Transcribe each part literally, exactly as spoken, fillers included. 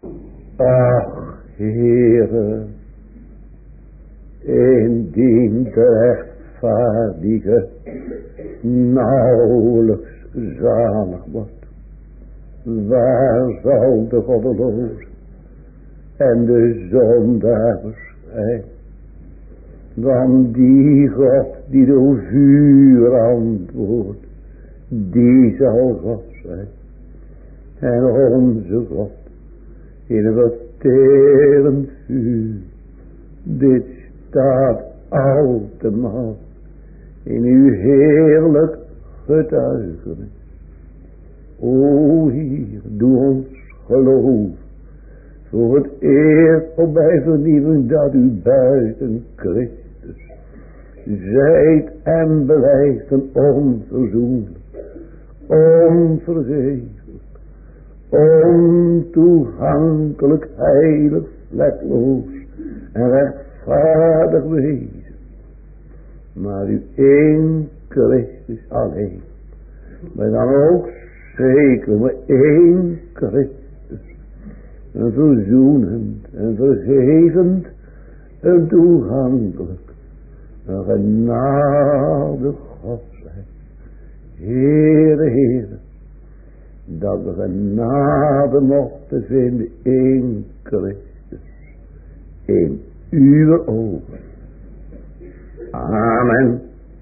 Ach, Heere, indien de rechtvaardige nauwelijks zalig wordt, waar zal de goddeloze en de zondaar verschijnen? Want die God die door vuur antwoordt, die zal God zijn. En onze God in een verterend vuur, dit staat al te mal in uw heerlijk getuigenis. O Heer, doe ons geloof voor het eerst op bij vernieuwing dat u buiten Christus zijt en blijft een onverzoenlijk, onvergeeflijk, ontoegankelijk, heilig, vlekloos en rechtvaardig wezen. Maar u één Christus alleen. Maar dan ook zeker maar één Christus. Een verzoenend en vergevend en toegankelijk. Een genade God zijn. Heere, Heere. Dat we genade mochten vinden in Christus. In uw ogen. Amen.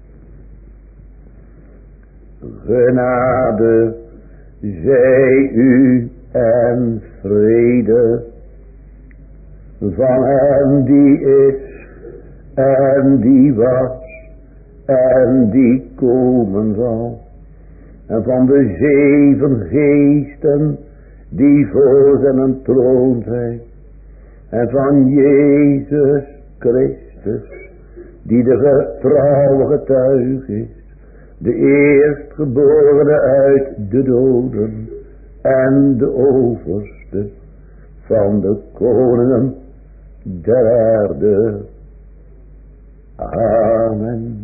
Genade zij u en vrede van hem die is en die was en die komen zal. En van de zeven geesten die voor zijn troon zijn. En van Jezus Christus die de getrouwe getuige is. De eerstgeborene uit de doden en de overste van de koningen der aarde. Amen.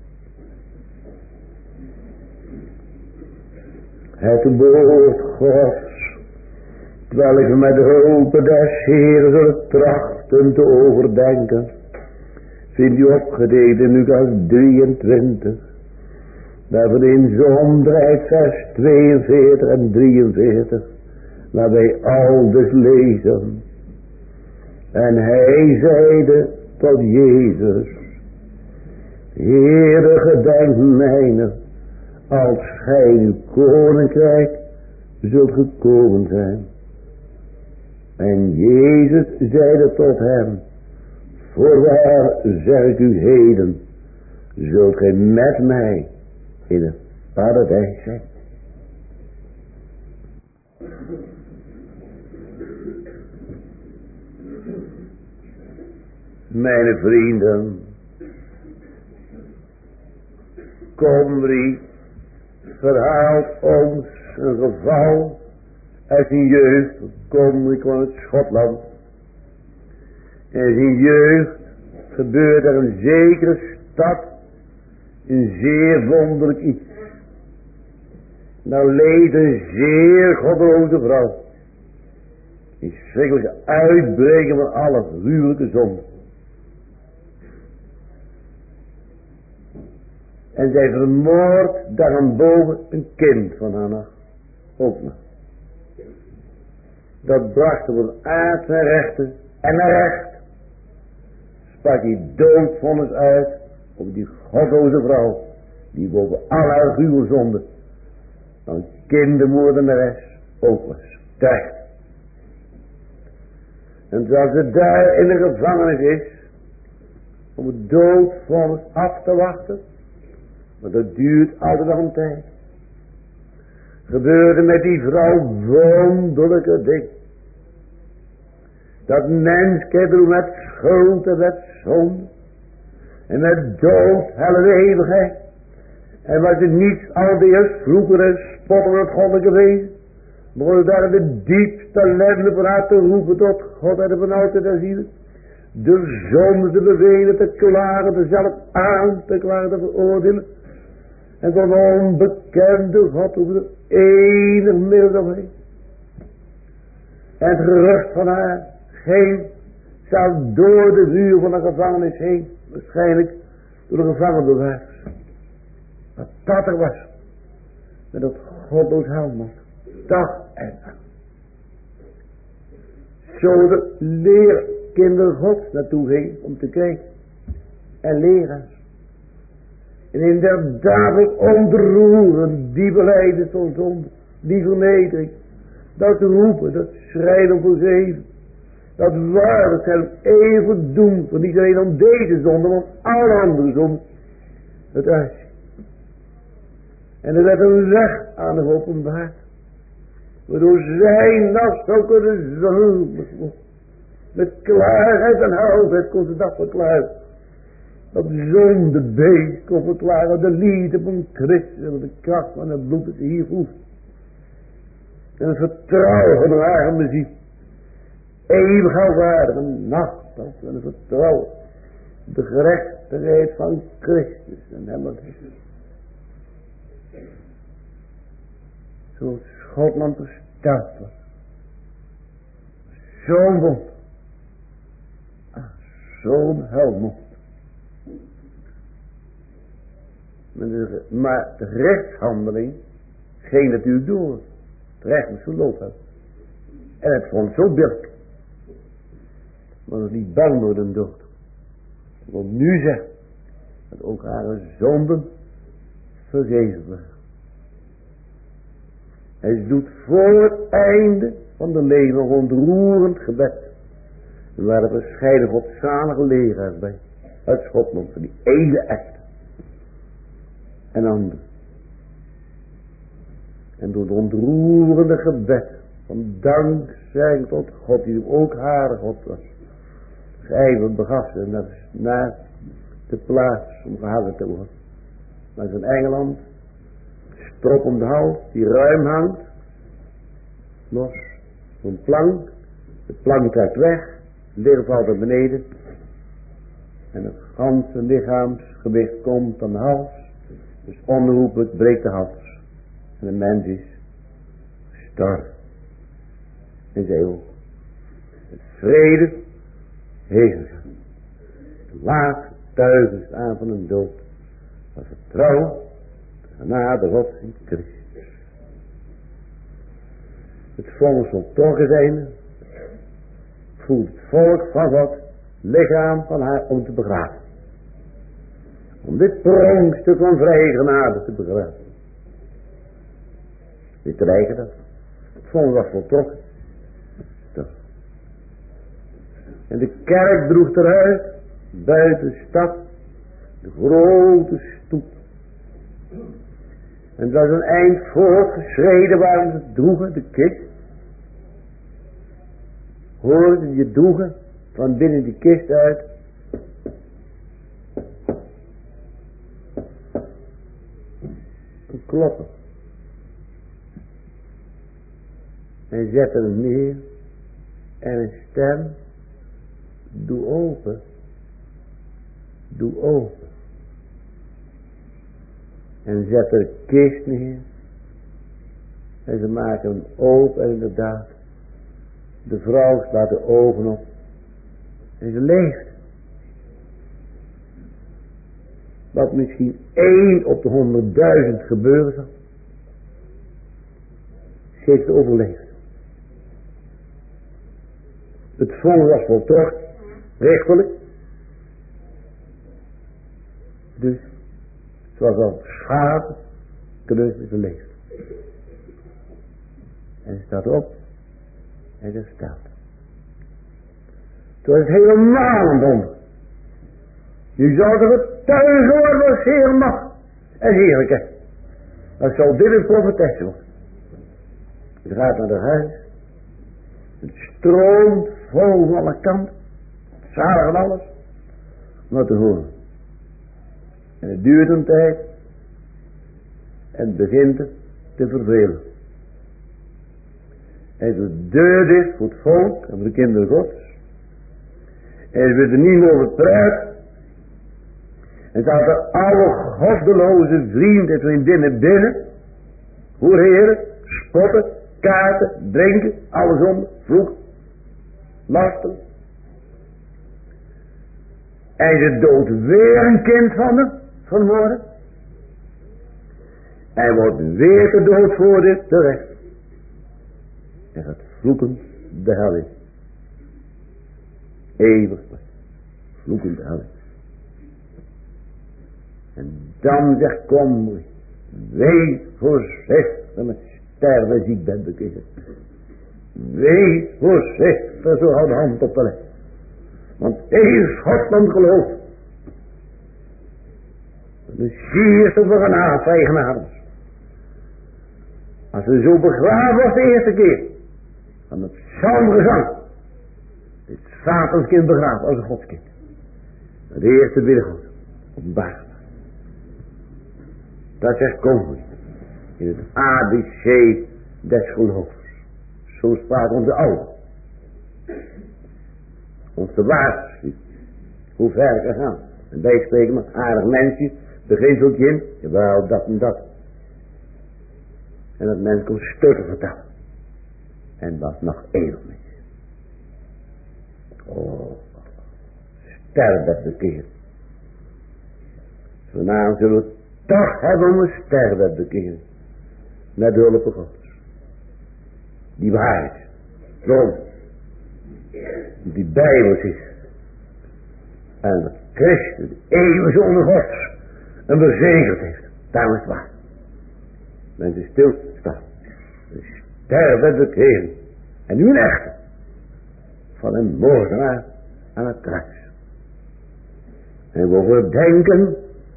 Het woord Gods, terwijl ik met hulp des Heeren zal trachten te overdenken, vindt u opgedeeld in Lucas drieëntwintig. Daarin Zondrijd vers tweeënveertig en drieënveertig. Waar wij aldus lezen. En hij zeide tot Jezus: Heere, gedenk mijner, als gij uw koninkrijk zult gekomen zijn. En Jezus zeide tot hem: Voorwaar zeg ik u heden, zult gij met mij in het paradijs zijn. Mijn vrienden, Comrie verhaalt ons een geval uit zijn jeugd. Comrie kwam uit Schotland. In zijn jeugd gebeurde er een zekere stad een zeer wonderlijk iets. Nou leed een zeer goddeloze vrouw. Die schrikkelijke uitbreken van alle gruwelijke zonde. En zij vermoordt daarboven een kind van haar nog. Ook nog. Dat bracht op een aard naar rechten en naar recht. Sprak die doodvonnis uit op die goddeloze vrouw. Die boven al haar gruwelzonde van kindermoordenares ook was. Terecht. En terwijl ze daar in de gevangenis is om het doodvonnis af te wachten. Maar dat duurt altijd nog een tijd. Gebeurde met die vrouw wonderlijke dingen. Dat mens kent met schuld en met zonde. En met dood, helle eeuwigheid. En was het niet al die eerst vroeger en spotten het goddelijke wezen. Begon daar de diepste ellende van haar te roepen tot God en de van altijd der zielen. De zonde te bevelen, te klagen, te zelf aan te klagen, te veroordelen. En van onbekende God over de enig middel omheen. En het gerucht van haar ging, zou door de vuur van de gevangenis heen, waarschijnlijk door de gevangenbewaarders. Wat dat er was, met dat godloos helmond, dag en nacht. Zo de leerkinderen Gods naartoe ging om te kijken en leren. En inderdaad ontroeren die belijden van zonde, die vernedering, dat roepen, dat schrijden voor zeven, dat waarlijk hem even doen, voor niet alleen om deze zonde, maar om alle andere zonde, het uitzien. En er werd een weg aan de openbaard, waardoor zij nog zou kunnen zullen, met klaarheid en helderheid kon ze dat verklaren. Dat zonde beest kon verklaren, de liefde van Christus en de kracht van het bloed dat ze hier voelt. En het vertrouwen van haar muziek. Eeuwig waardige nacht en het vertrouwen. De gerechtigheid van Christus en hem wat is. Zoals Schotland versteld was. Zo'n bond. Ah, zo'n helmond. Maar de rechtshandeling ging natuurlijk door. Het recht moest verloop hebben. En het vond zo billijk. Maar nog niet bang voor de dood. Ik wil nu zeggen dat ook haar zonden vergeven worden. Hij doet voor het einde van de leven een ontroerend gebed. Er waren verscheiden godzalige leraars bij. Uit Schotland, van die ene echt. En anderen. En door het ontroerende gebed van dankzijking tot God, die ook haar God was. Geijverd begaf ze naar, naar de plaats om gehangen te worden. Maar in Engeland, strop om de hals, die ruim hangt, los, zo'n plank, de plank trekt weg, het lichaam valt naar beneden, en het ganse lichaamsgewicht komt aan de hals, dus onherroepelijk breekt de hals. En de mens is gestorven. En zij ook. Het vrede heen gaan. De laatste tuigen aan van een dood. Van vertrouwen, de genade Gods in Christus. Het vonnis voltrokken zijn. Voelt het volk van God, lichaam van haar om te begraven. Om dit pronkstuk van vrije genade te begraven. Dit krijgen dat. Het vonnis was voltrokken. En de kerk droeg eruit, buiten de stad, de grote stoep. En het was een eind voortgeschreden waar ze droegen, de kist. Hoorden je droegen van binnen die kist uit. Een kloppen. En zetten hem neer. En een stem. Doe open. Doe open. En zet er een kist neer. En ze maken hem open en inderdaad. De vrouw slaat de ogen op. En ze leeft. Wat misschien één op de honderdduizend gebeuren zal. Ze heeft overleefd. Het vonnis was voltrokken. Rechtelijk. Dus, zoals al schade, kneus is verleefd. En ze staat op. En ze staat. Toen is het helemaal een wonder. Je zou er getuige worden als Heer mag. En heerlijke. Dan zal dit een profetesse worden. Het gaat naar de huis. Het stroomt vol van alle kanten. Zalig en alles. Om te horen. En het duurt een tijd. En het begint het te vervelen. En de deur is voor het volk en voor de kinderen Gods. En ze willen er niet meer over praten. En zaten alle goddeloze vrienden en vriendinnen binnen. Hoe heren, spotten kaarten, drinken, alle zonde, vloek, lasten. En ze doodt weer een kind van hem, vanmorgen. Hij wordt weer te dood voor dit terecht. En gaat vloeken de hel in. Eeuwig vloeken de hel in. En dan zegt, kom, wees voorzichtig met sterven ziek bent bekeken. Wees voorzichtig, zo hou de hand op te leggen. Want eens God dan gelooft. De Messias is voor een aanvijgenaar. Als ze zo begraven was de eerste keer. Van het psalmgezang. Het Satanskind begraven als een godskind. De eerste binnengoed. Openbaar. Dat zegt kom. In het A B C des geloofs. Zo sprak onze oude. Ons te waarschuwen. Hoe ver ik gaan. En wij spreken met aardig mensje. Beginseltje in. Jawel, dat en dat. En dat mens komt stukken vertellen. En wat nog eeuwig mis. Oh. Sterven bekeerd. Vanavond zullen we toch hebben om een sterven bekeerd. Met de hulp van God. Die waarheid. Waarom? Die Bijbels is. En dat Christus eeuwig zonder God en verzekerd heeft. Daarom is het waar. Mensen stilstaan. De sterven bekeerd. En nu een echte. Van een moordenaar aan het kruis. En we overdenken.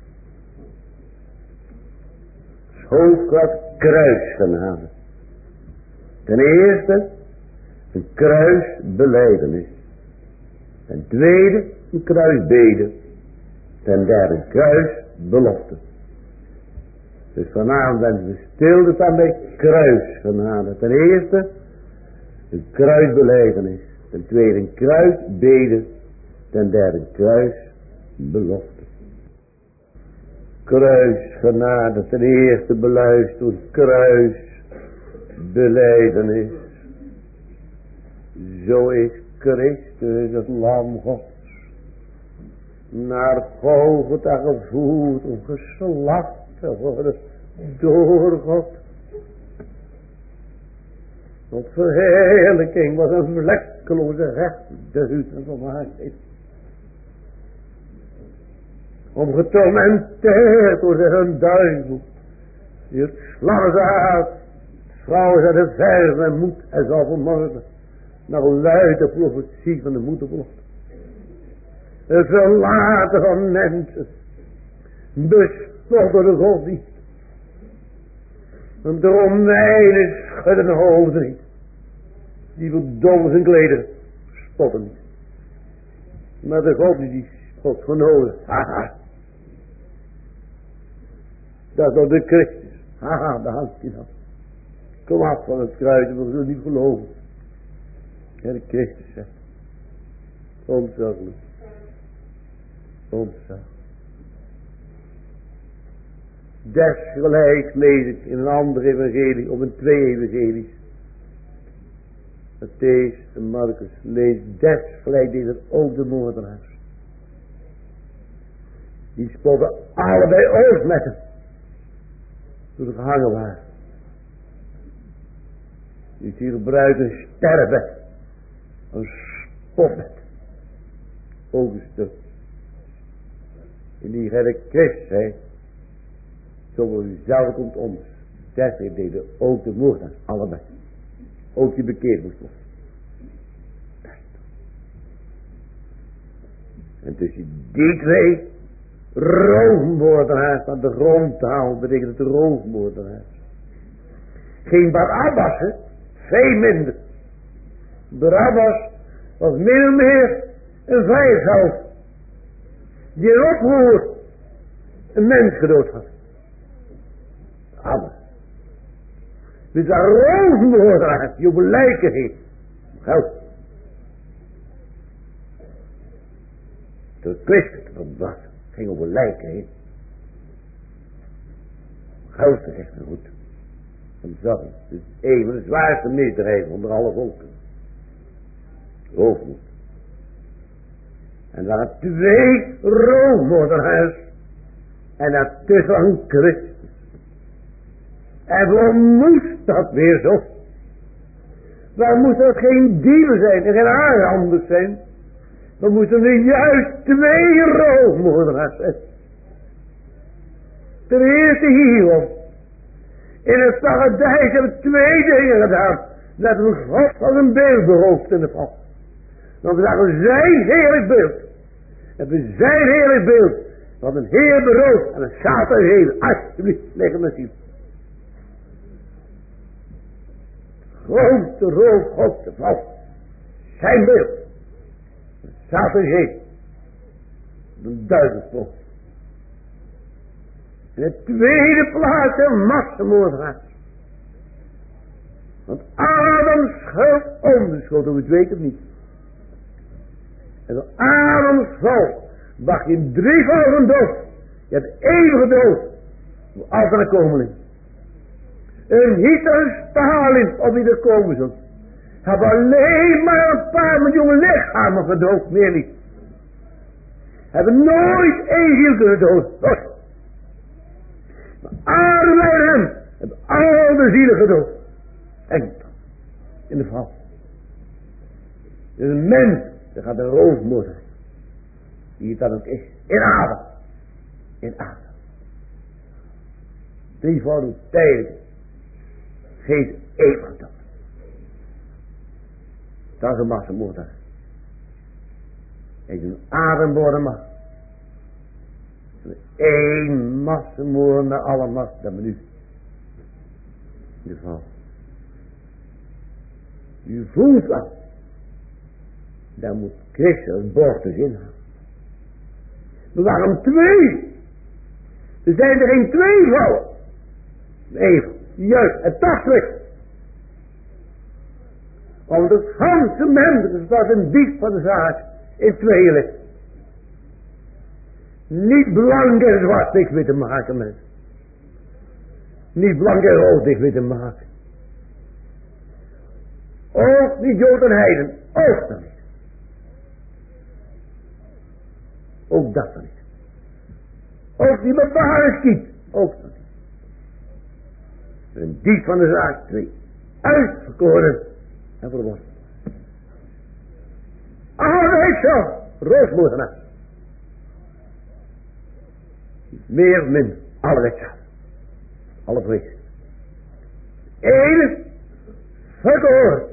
Hoofdklad kruis genade. Ten eerste een kruisbelijdenis. Ten tweede een kruisbede. Ten derde een kruisbelofte. Dus vanavond ben we stil staan bij kruisgenade. Ten eerste een kruisbelijdenis. Ten tweede een kruisbede. Ten derde een kruisbelofte. Kruisgenade, ten eerste beluisterd, kruisbelijdenis. Zo is Christus het lam Gods naar Golgotha gevoerd om geslacht te worden door God. Tot verheerlijking was een vlekkeloze rechtdeugd en volmaaktheid. Om getormenteerd door zijn duivel. Die het slagzaad. Vrouwen zijn de verven en moed en zal vermoorden. Naar luide profetie van de moedervlucht. Het verlaten van mensen. Bespotten door de godsdienst. Om de Romeinen schudden de hoofden niet. Die verdommen zijn klederen. Spotten niet. Maar de godsdienst spot genomen. Haha. Dat is nog de Christus. Haha, daar hangt hij dan. Kom af van het kruis, we zullen niet geloven. En de Christus zegt. Ontzaglijk. Ontzaglijk. Desgelijks lees ik in een andere evangelie, of in twee evangelies. Mattheüs en Marcus lees desgelijks deze ook de moordenaars. Die spotten allebei ook met hem. Toen ze gehangen waren. Die hier gebruikt een sterven. Een spotbed. Ook een stuk. En die gij de Christus zei. Zoveel u zelf komt ons. Deswegen deden ook de moordenaars. Allebei. Ook die bekeerd moest worden. En tussen die twee roofmoordenaars aan de grond te halen, betekent het roofmoordenaars. Geen Barabbas, hè? Veel minder. Barabbas was min of meer een vijfheld. Die een oproer een mens gedood had. Barabbas. Dus een roofmoordenaar die op een lijken heeft. Geld. Toen Christus dat was. Ging over lijken heen. Geld is echt goed. En dat is een van de zwaarste misdrijven onder alle volken. Hoogmoed. En daar twee roofmoordenaars. En daartussen een Christus. En waarom moest dat weer zo? Waarom moest dat geen dieven zijn en geen aanranders zijn? Dan moesten er juist twee roofmoordenaars zijn. Ten eerste hierop. In het paradijs hebben twee dingen gedaan. Dat we God van een beeld beroofd in de val. Dan zagen zijn heerlijk beeld. Hebben zijn heerlijk beeld. Van een heer beroofd en een Satan geven. Alsjeblieft, leg hem eens zien. Grote roof God de val. Zijn beeld. Satan geven. Een duivelspook. In de tweede plaats een massamoordenaar. Want Adams schuld onbeschuld, we het weten het niet. En door Adams val wacht je drie volgen dood. Je hebt eeuwige dood. Voor altijd een komeling. En niet een Stalin op wie er komen zult. Hebben alleen maar een paar miljoen lichamen gedood, meer niet. Hebben nooit één ziel kunnen dood. Nooit. Maar Adam en hem hebben al de zielen gedood. En in de val. Dus een mens, dat gaat een roofmoord zijn. Die het dan ook is. In Adam. In Adam. Drievoudig tijdelijk. Geeft eeuwig dood. Dat is een massamoordenaar. En een Adam worden mag. Eén massamoordenaar alle macht dat minuut. In de val. U voelt al. Daar moet Christus borstens inhouden. Maar waarom twee? Er zijn er geen twee vallen. Nee, juist, het toch terug. Want het ganse mens was een diep van de zaak in tweeën ligt. Niet blank en zwart dik weer te maken, mensen. Niet blank en rood dik weer te maken. Ook niet Jood en Heiden, ook dat niet. Ook dat dan niet. Ook die bepaalde schiet, ook dat niet. Een diep van de zaak, twee uitverkoren en verworpen. Altijd zo, roosmoordenaar. Meer min, alle wetzaam. Alle vrees. Eén verkoren.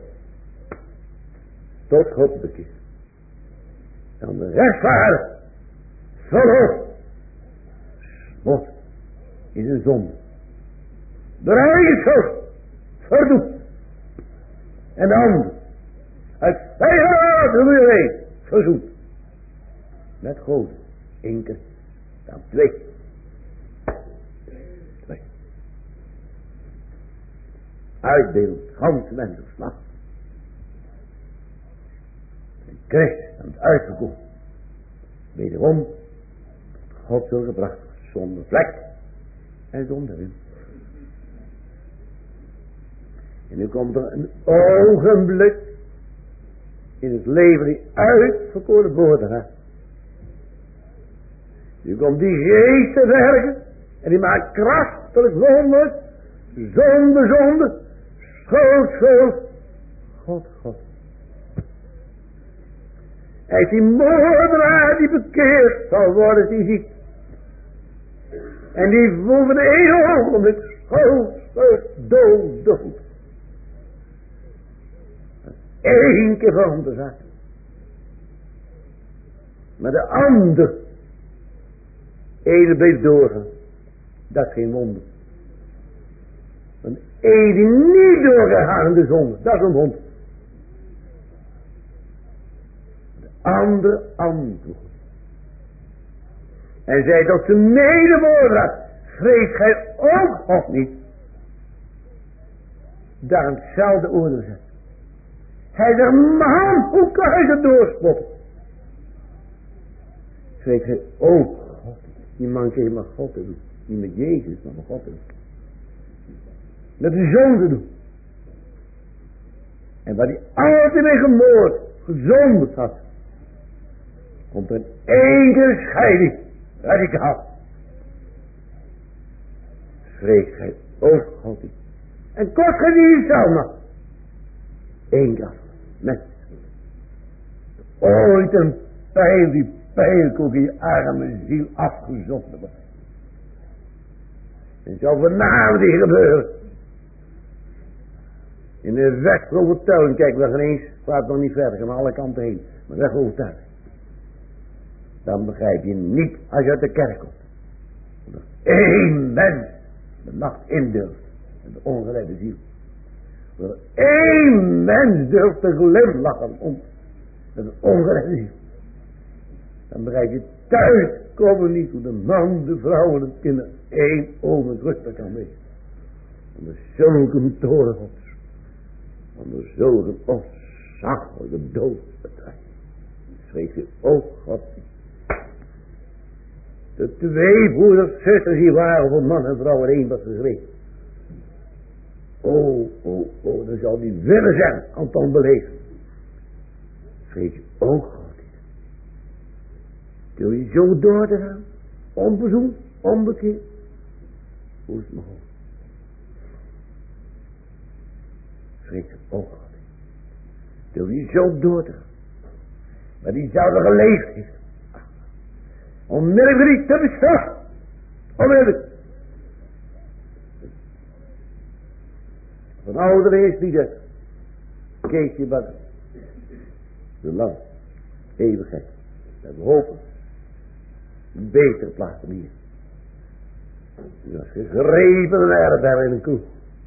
Tot God bekend. Dan de rechtvaardig. Verhoogd. Smot. Is een zonde. Door eigen schuld. Verdoet. En de ander. Uit vijand hoe je weet. Verzoend. Met God. Eén keer. Dan twee. Twee. Uitdeel. Gans mensen slag. En Christus aan het uitgekomen. Wederom. God zo gebracht. Zonder vlek. En zonder win. En nu komt er een ogenblik. In het leven die uitverkoren woorden heeft. Nu komt die geest te werken. En die maakt krachtelijk wonders. Zonde, zonde. Schuld, schuld. God, God. Hij is die moordenaar die bekeerd zal worden, die ziet. En die voelt van de ene ogenblik. Schuld, schuld, dood, dood. Eén keer van de zaak. Maar de ander. Ene bleef doorgaan. Dat is geen wonder. Een een die niet doorgegaan in de zonde. Dat is een wonder. De andere antwoord. En zei tot zijn medewoorder. Vrees gij ook God niet. Daarom hetzelfde oordeel zegt. Hij zegt, man, hoe kan je dat doorspotten? Vrees gij ook God. Die man kan je maar God te doen. Niet met Jezus, maar met God te doen. met de zoon te doen. En waar hij altijd mee gemoord, gezondigd had, komt er een enkele scheiding, radicaal. Vrees gij ook God niet. En kort gij die zelf nog. Eén dag, mens. Ooit een pijl, die pijlkoek in je arme ziel afgezonden wordt. En zou vanavond die gebeuren. In de weg voor overtuiging, kijk, we gaan eens, gaat nog niet verder, gaan alle kanten heen. Maar weg voor overtuiging. Dan begrijp je niet als je uit de kerk komt. Dat er één mens de nacht indurft. En de ongeredde ziel. Dat er één mens durft te glimlachen om. Met een ongeredde ziel. Dan begrijp je thuis komen niet hoe de man, de vrouw en het kind één ogen rustig kan wezen. Onder zulke toren gods. Onder zulke ontzaglijke dood betreft. Schreef je ook God. De twee broeders, zusters die waren voor man en vrouw en één was geschreven. Oh, oh, oh, dan zou die willen zijn, Anton beleven. Schreef je ook God. Wil je zo door te gaan? Onbezoend, onbekeerd. Hoe is het mogelijk? Schreef je ook God. Wil je zo door te gaan? Maar die zouden geleefd heeft. Onmiddellijk te bestraffen. Onmiddellijk. Van ouderen is niet het. Keesje Bakker. De lang. Eeuwigheid. Dat we hopen. Een betere plaats dan hier. Die was gegrepen en erder in een koe.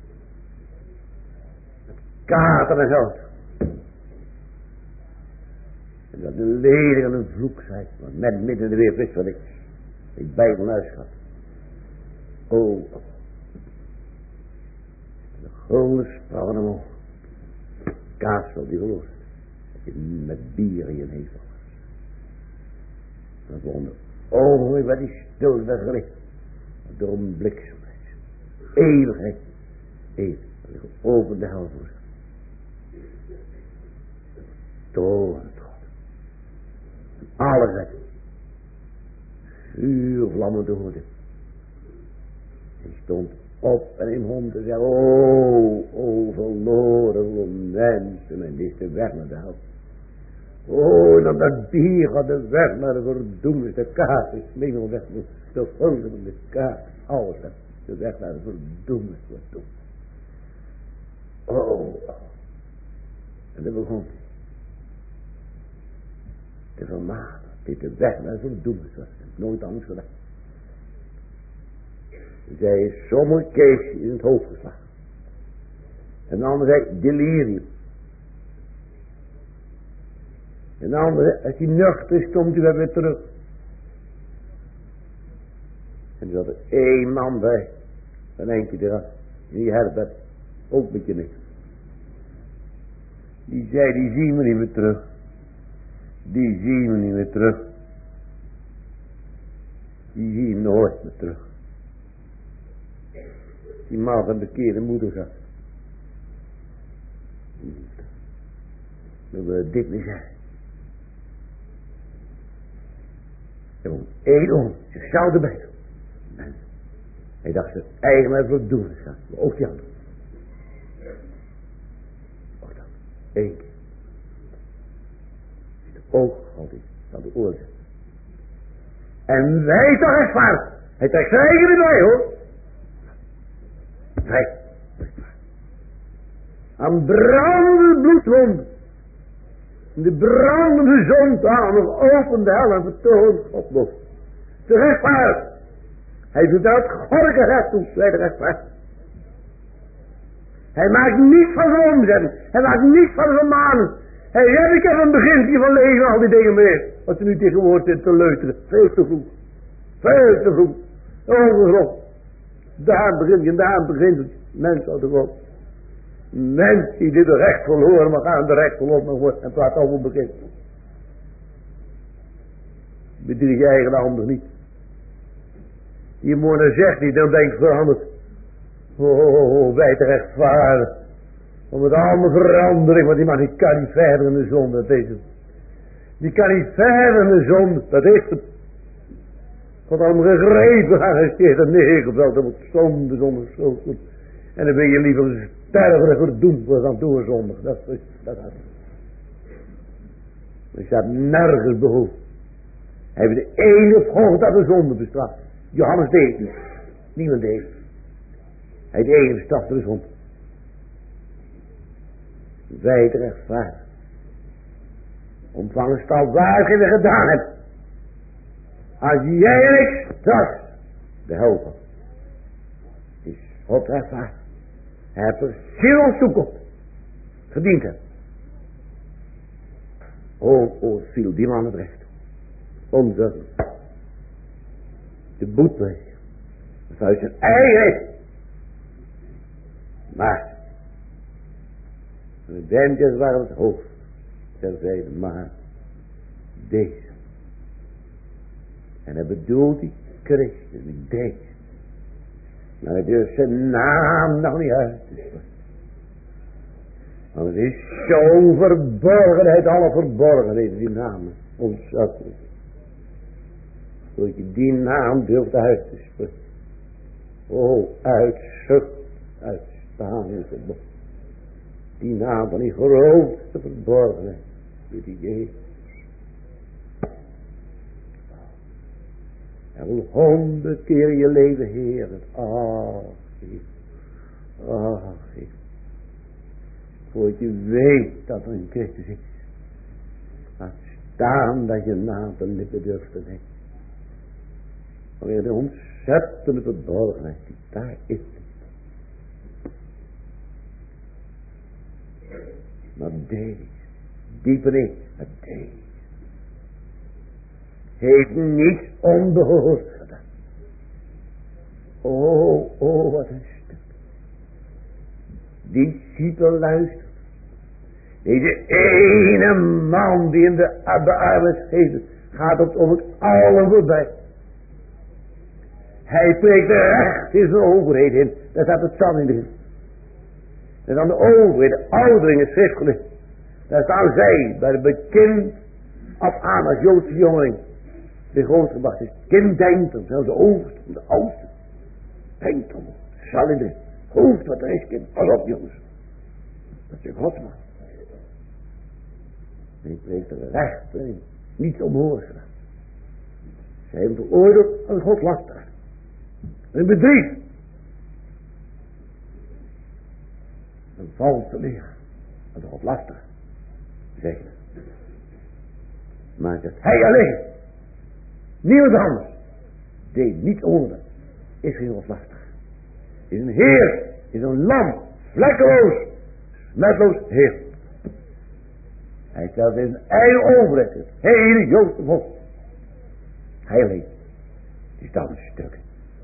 Met kater en goud. En dat de ledig en een vloek zei. Want net midden in de weer wist wat ik. Ik bij van huis had. Oh. De gulden sprachen hem op. Kaasel die verloor. Met bier in je neus. Dat wonder. Oh, wat die stil weggericht. Door een bliksem. Eeuwigheid. Eeuwig. Over de hel voor. Toren. Alles weg. Vuurvlammen te horen. Hij stond op en in hond te zeggen. Oh, oh, verloren mensen. En dit is de weg naar de hel. Oh, dan dat bier gaat de weg naar de verdoemenis. De kaart is mingel weg. De vulde van de kaart. Alles weg. De weg naar de verdoemenis. Oh. En dat begon hij. Te vermanen. Dit de weg naar de verdoemenis was. Ik heb nooit anders gedaan. Zij is zomaar Kees in het hoofd geslagen. En de ander zei delirium. En de andere, als hij nuchter is, komt hij weer terug. En er zat er één man bij. En eentje eraf. Die Herbert. Ook met je niks. Die zei, die zien we niet meer terug. Die zien we niet meer terug. Die zien we nooit meer terug. Die man van de bekeerde moeder gehad. Dat we dit niet zijn. En om één om, ze zou erbij doen. En hij dacht ze eigenaar voor doen gaan. Maar ook die andere. Ook dat. Eén keer. De oog valt in. Van de oorzaak. En wij toch echt waar. Hij trekt zijn eigen erbij hoor. Wij. Aan brandende bloedwond. De brandende zon aan nog open de hel en vertoont God nog. Te rechtvaardig. Hij doet uit goddelijke recht toe, zij de rechtvaardig. Hij maakt niets van zijn omzetting. Hij maakt niets van zijn manen. Hij zegt, ik heb een beginsel van leven al die dingen meer. Wat ze nu tegenwoordig zitten te leuteren. Veel te vroeg. Veel te vroeg. Ongegrond. Daar begint je, daar begint het. Mens uit de God. Mens die dit recht verloren mag aan de recht verloren wordt en praat over begin. Bedrieg je eigen ander niet. Je moeder zegt niet, dan denk je veranderd. Oh, wij te rechtvaardig. Om het allemaal verandering, want die man die kan niet verder in de zonde, dat is het. Die kan niet verder in de zonde, dat is het. God allemaal gegrepen, aangesteerd en neergeveld, dat wordt zonde zonder schuld. En dan ben je liever sterven en verdoemd wordt dan doorzondig. Dat is dat. dat. Er staat nergens behoefte. Hij heeft de enige volgt dat de zonde bestraft. Johannes deed niet. Niemand deed. Hij heeft de enige bestraft de zonde. Wij te rechtvaardig. Ontvangen staat waar je er gedaan hebt. Als jij en ik straks de helpen. Is God rechtvaardig. Hij heeft er ziel toekomst. Gediend hem. Oh, oh, viel die man het recht. Onze. De boetbreker. Vanuit zijn eigen. Maar. De dentjes waren het hoofd. Terzijde maar. Deze. En hij bedoelt die Christus. Die deze. Maar het is zijn naam nog niet uit te spreken. Want het is zo'n verborgenheid, alle verborgenheid, die namen. Ontzettend. Dat je die naam durft uit te spreken. Oh, uitzucht, uitstaan in het bos. Die naam van die grootste verborgenheid. Die Jezus. En wil honderd keer je leven heren. Ach, Heer. Ach, Heer. Voordat je weet dat er een Christus is. Laat staan dat je naam de lippen durft te nemen. Wanneer de ontzettende verborgenheid die daar is. Maar deze, dieper in, maar deze, heeft niets onbehoord gedaan. Oh, oh, wat een stuk. Discipel luistert. Deze ene man die in de bearmes geeft, gaat op om het allen voorbij. Hij spreekt recht in zijn overheid in. Daar staat het zand in de. En dan de overheid, de ouderingen, schriftgeleerd. Daar staan zij bij de bekend af aan als Joodse jongeling. De grootste gebracht is. Kind denkt om, zelfs de overste, de oudste. Denkt om, zal in de hoofd wat er is, kind. Pas op, jongens. Dat is je godsman. En ik spreekt er recht in. Niets omhoog gedaan. Zij hebben veroordeeld als godlasteraar. Een bedrieg. Een valse leer. Als godlasteraar. Zeggen. Maar dat hij alleen. Niemand anders. Deed niet onder. Is geen godlasteraar. Is een heer. Is een lam. Vlekkeloos. Smetloos heer. Hij stelt in zijn eigen overheid. Het hele Joodse volk. Hij alleen. Is dan een stuk.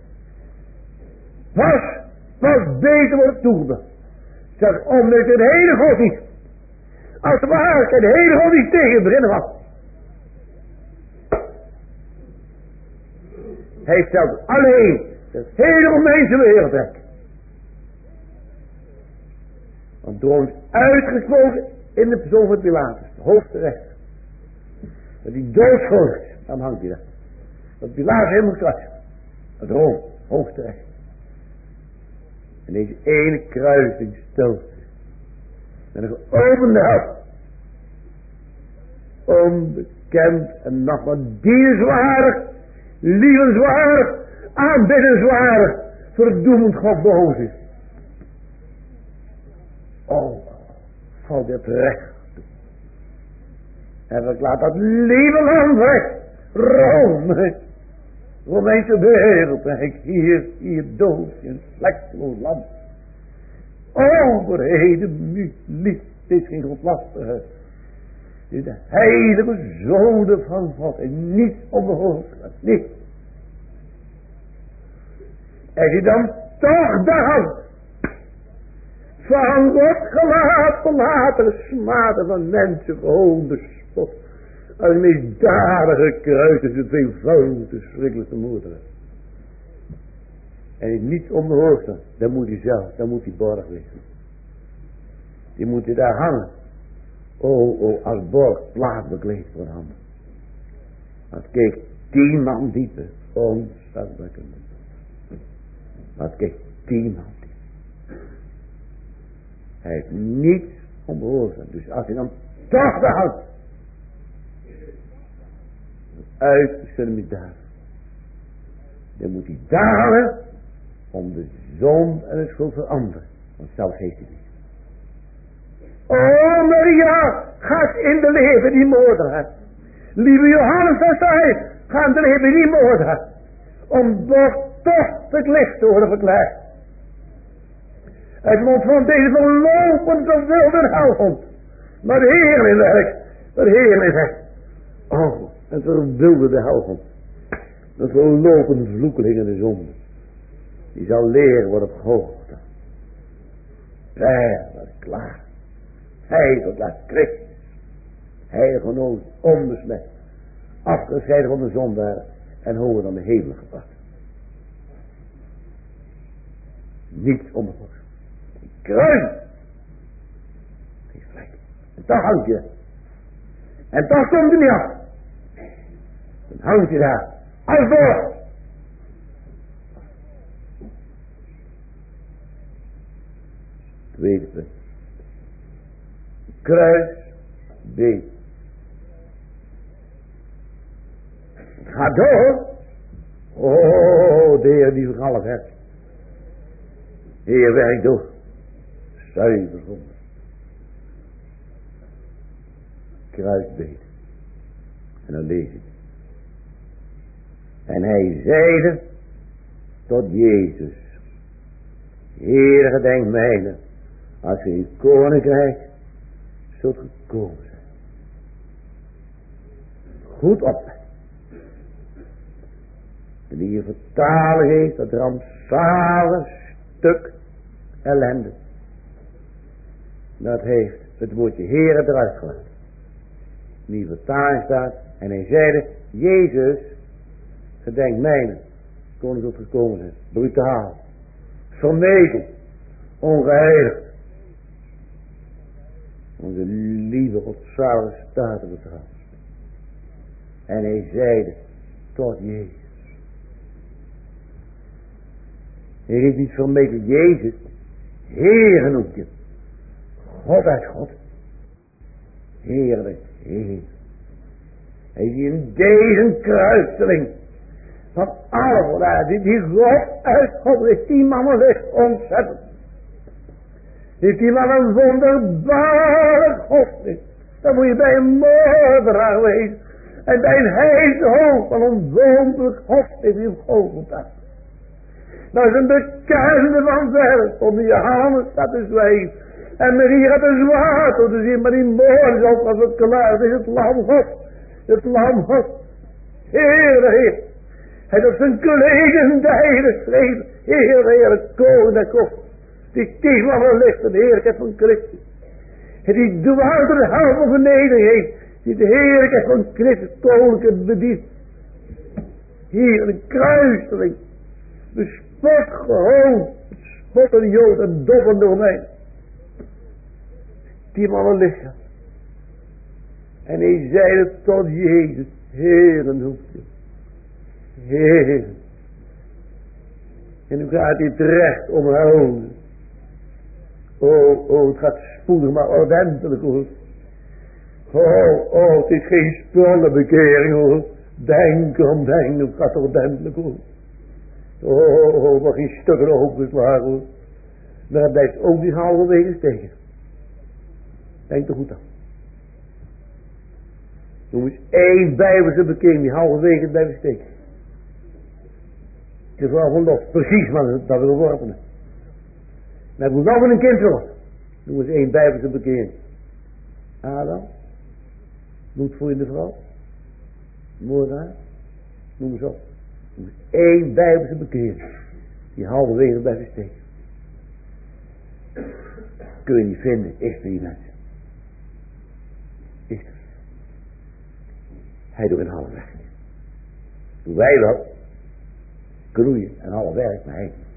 Was, was deze wordt toegebracht. Zeg, omdat het hele God niet. Als de waarheid het hele God niet tegen het beginnen was. Hij stelt alleen het hele Romeinse wereld weg. Want door ons uitgesproken in de persoon van Pilatus, de hoogste rechter. Dat die doodschuldig is, dan hangt hij daar. Dat Pilatus helemaal kruis. Het Rome, hoogste rechter. En deze ene kruising stelt zich. Met een geopende hart. Onbekend en nog wat dienstwaardig, lievenswaardig, aanbiddenswaardig, verdoemend God boos is. Oh, valt dit recht. En ik laat dat lieve land weg. Rome. Romeinse wereld. En ik hier, hier dood in vlekkeloos land. Overheden, nu lief. Het is geen godlastigheid. Het is de heilige zoden van God. En niet onbehoorlijk. Niet. Als je dan toch de hand van God gelaten, later smaten van mensen gewoon de spot. Als een misdadige kruis is het eenvoudig verschrikkelijke moeder. En is niet onbehoorzaam. Dan moet hij zelf, dan moet hij borg wezen. Die moet hij daar hangen. O, o, als borg plaat bekleed voor handen. Want kijk, tien man diepe, ontzagwekkend. Want kijk, tien man diepe. Hij heeft niets onbehoorzaam. Dus als hij dan toch de hand uit zullen met daar. Dan moet hij dalen om de zon en de schuld veranderen. Want zelf heeft hij niet. Oh Maria, gaat in de leven die moordenaar. Lieve Johannes en zij, gaan de leven die moordenaar. Om toch toch het licht te worden verklaard. Het mond van deze verlopende wilde helhond. Maar de Heer in werk, maar de Heer is echt. Oh, een verwilderde helhond. Een verlopende vloekeling in de zonde. Die zal leren worden op hoogte. Hij was klaar. Hij tot laat Christus. Heilig genomen, onbesmet. Afgescheiden van de zondaar. En hoger dan de hemel gebracht. Niets onbehoorzaam. Kruis. Geen vlek. En toch hangt je. En toch komt hij niet af. Dan hangt je daar. Als voor. Tweede punt. Kruis B. Ga door. Oh, de Heer die vergalf hebt. De Heer werkt door. Zuiver zonde. Kruis B. En dan lees ik. En hij zeide tot Jezus. Heer, gedenk mijne, als je in het koninkrijk zult gekomen zijn. Goed op. En die je vertalen heeft, dat rampzalig stuk ellende. Dat heeft het woordje Heer eruit gelaten. Die vertaling staat, en hij zeide, Jezus, gedenk mijne, koning zult gekomen zijn. Brutaal. Vermeten. Ongeheiligd. Onze lieve godzalige staten betrouwt. En hij zeide tot Jezus. Hij heeft niet vermeten Jezus. Heer noemt je. God uit God. Heerlijk. Heer. Hij is in deze kruiseling. Van alle daar, die, die God uit God is, die man is ontzettend. Heeft die man een wonderbare God is. Dan moet je bij een moordenaar wezen. En bij een heidhoofd van een wonderlijk God is die op Golgotha. Dat is een bekende van verre. Om die Johannes staat te zwijgen. En Maria gaat een zwaard door te zien. Maar die moord is als het klaar is. Het lam God. Het lam God. Heer, Heer. Hij heeft zijn kleden dijden geschreven. Heer, Heer, koning der kost. Die tiegel van het licht en de heerlijkheid van Christus. En die dwaalt de hel van vernedering heeft. Die de heerlijkheid van Christus koninklijk bedient. Hier een kruiseling. Bespot gewoon. Het spottende Jood en dobbende Romein. Die man een lichaam. En hij zeide tot Jezus. Heeren noemt je. Heer. En nu gaat hij terecht omhouden. Oh, oh, het gaat spoedig maar ordentelijk hoor. Oh, oh, het is geen spullenbekering hoor. Denken om denken, het gaat ordentelijk hoor. Oh, oh, oh, wat geen stukken opengeslagen hoor. Maar hij blijft ook niet halverwege steken. Denk er goed aan. Noem eens één bijbelse bekering die halverwege blijft steken. Het is wel van los, precies wat dat we geworpen hebben. Maar het moet wel van een kind worden. Noem eens één bijbelse bekering. Adam. Noem het voor in de vrouw. Moordenaar. Noem eens op. Noem eens één bijbelse bekering. Die halverwege blijft steken. Kun je niet vinden. Is er die mensen. Is er. Hij doet een half werk. Doen wij wel. Groeien en half werk, maar hij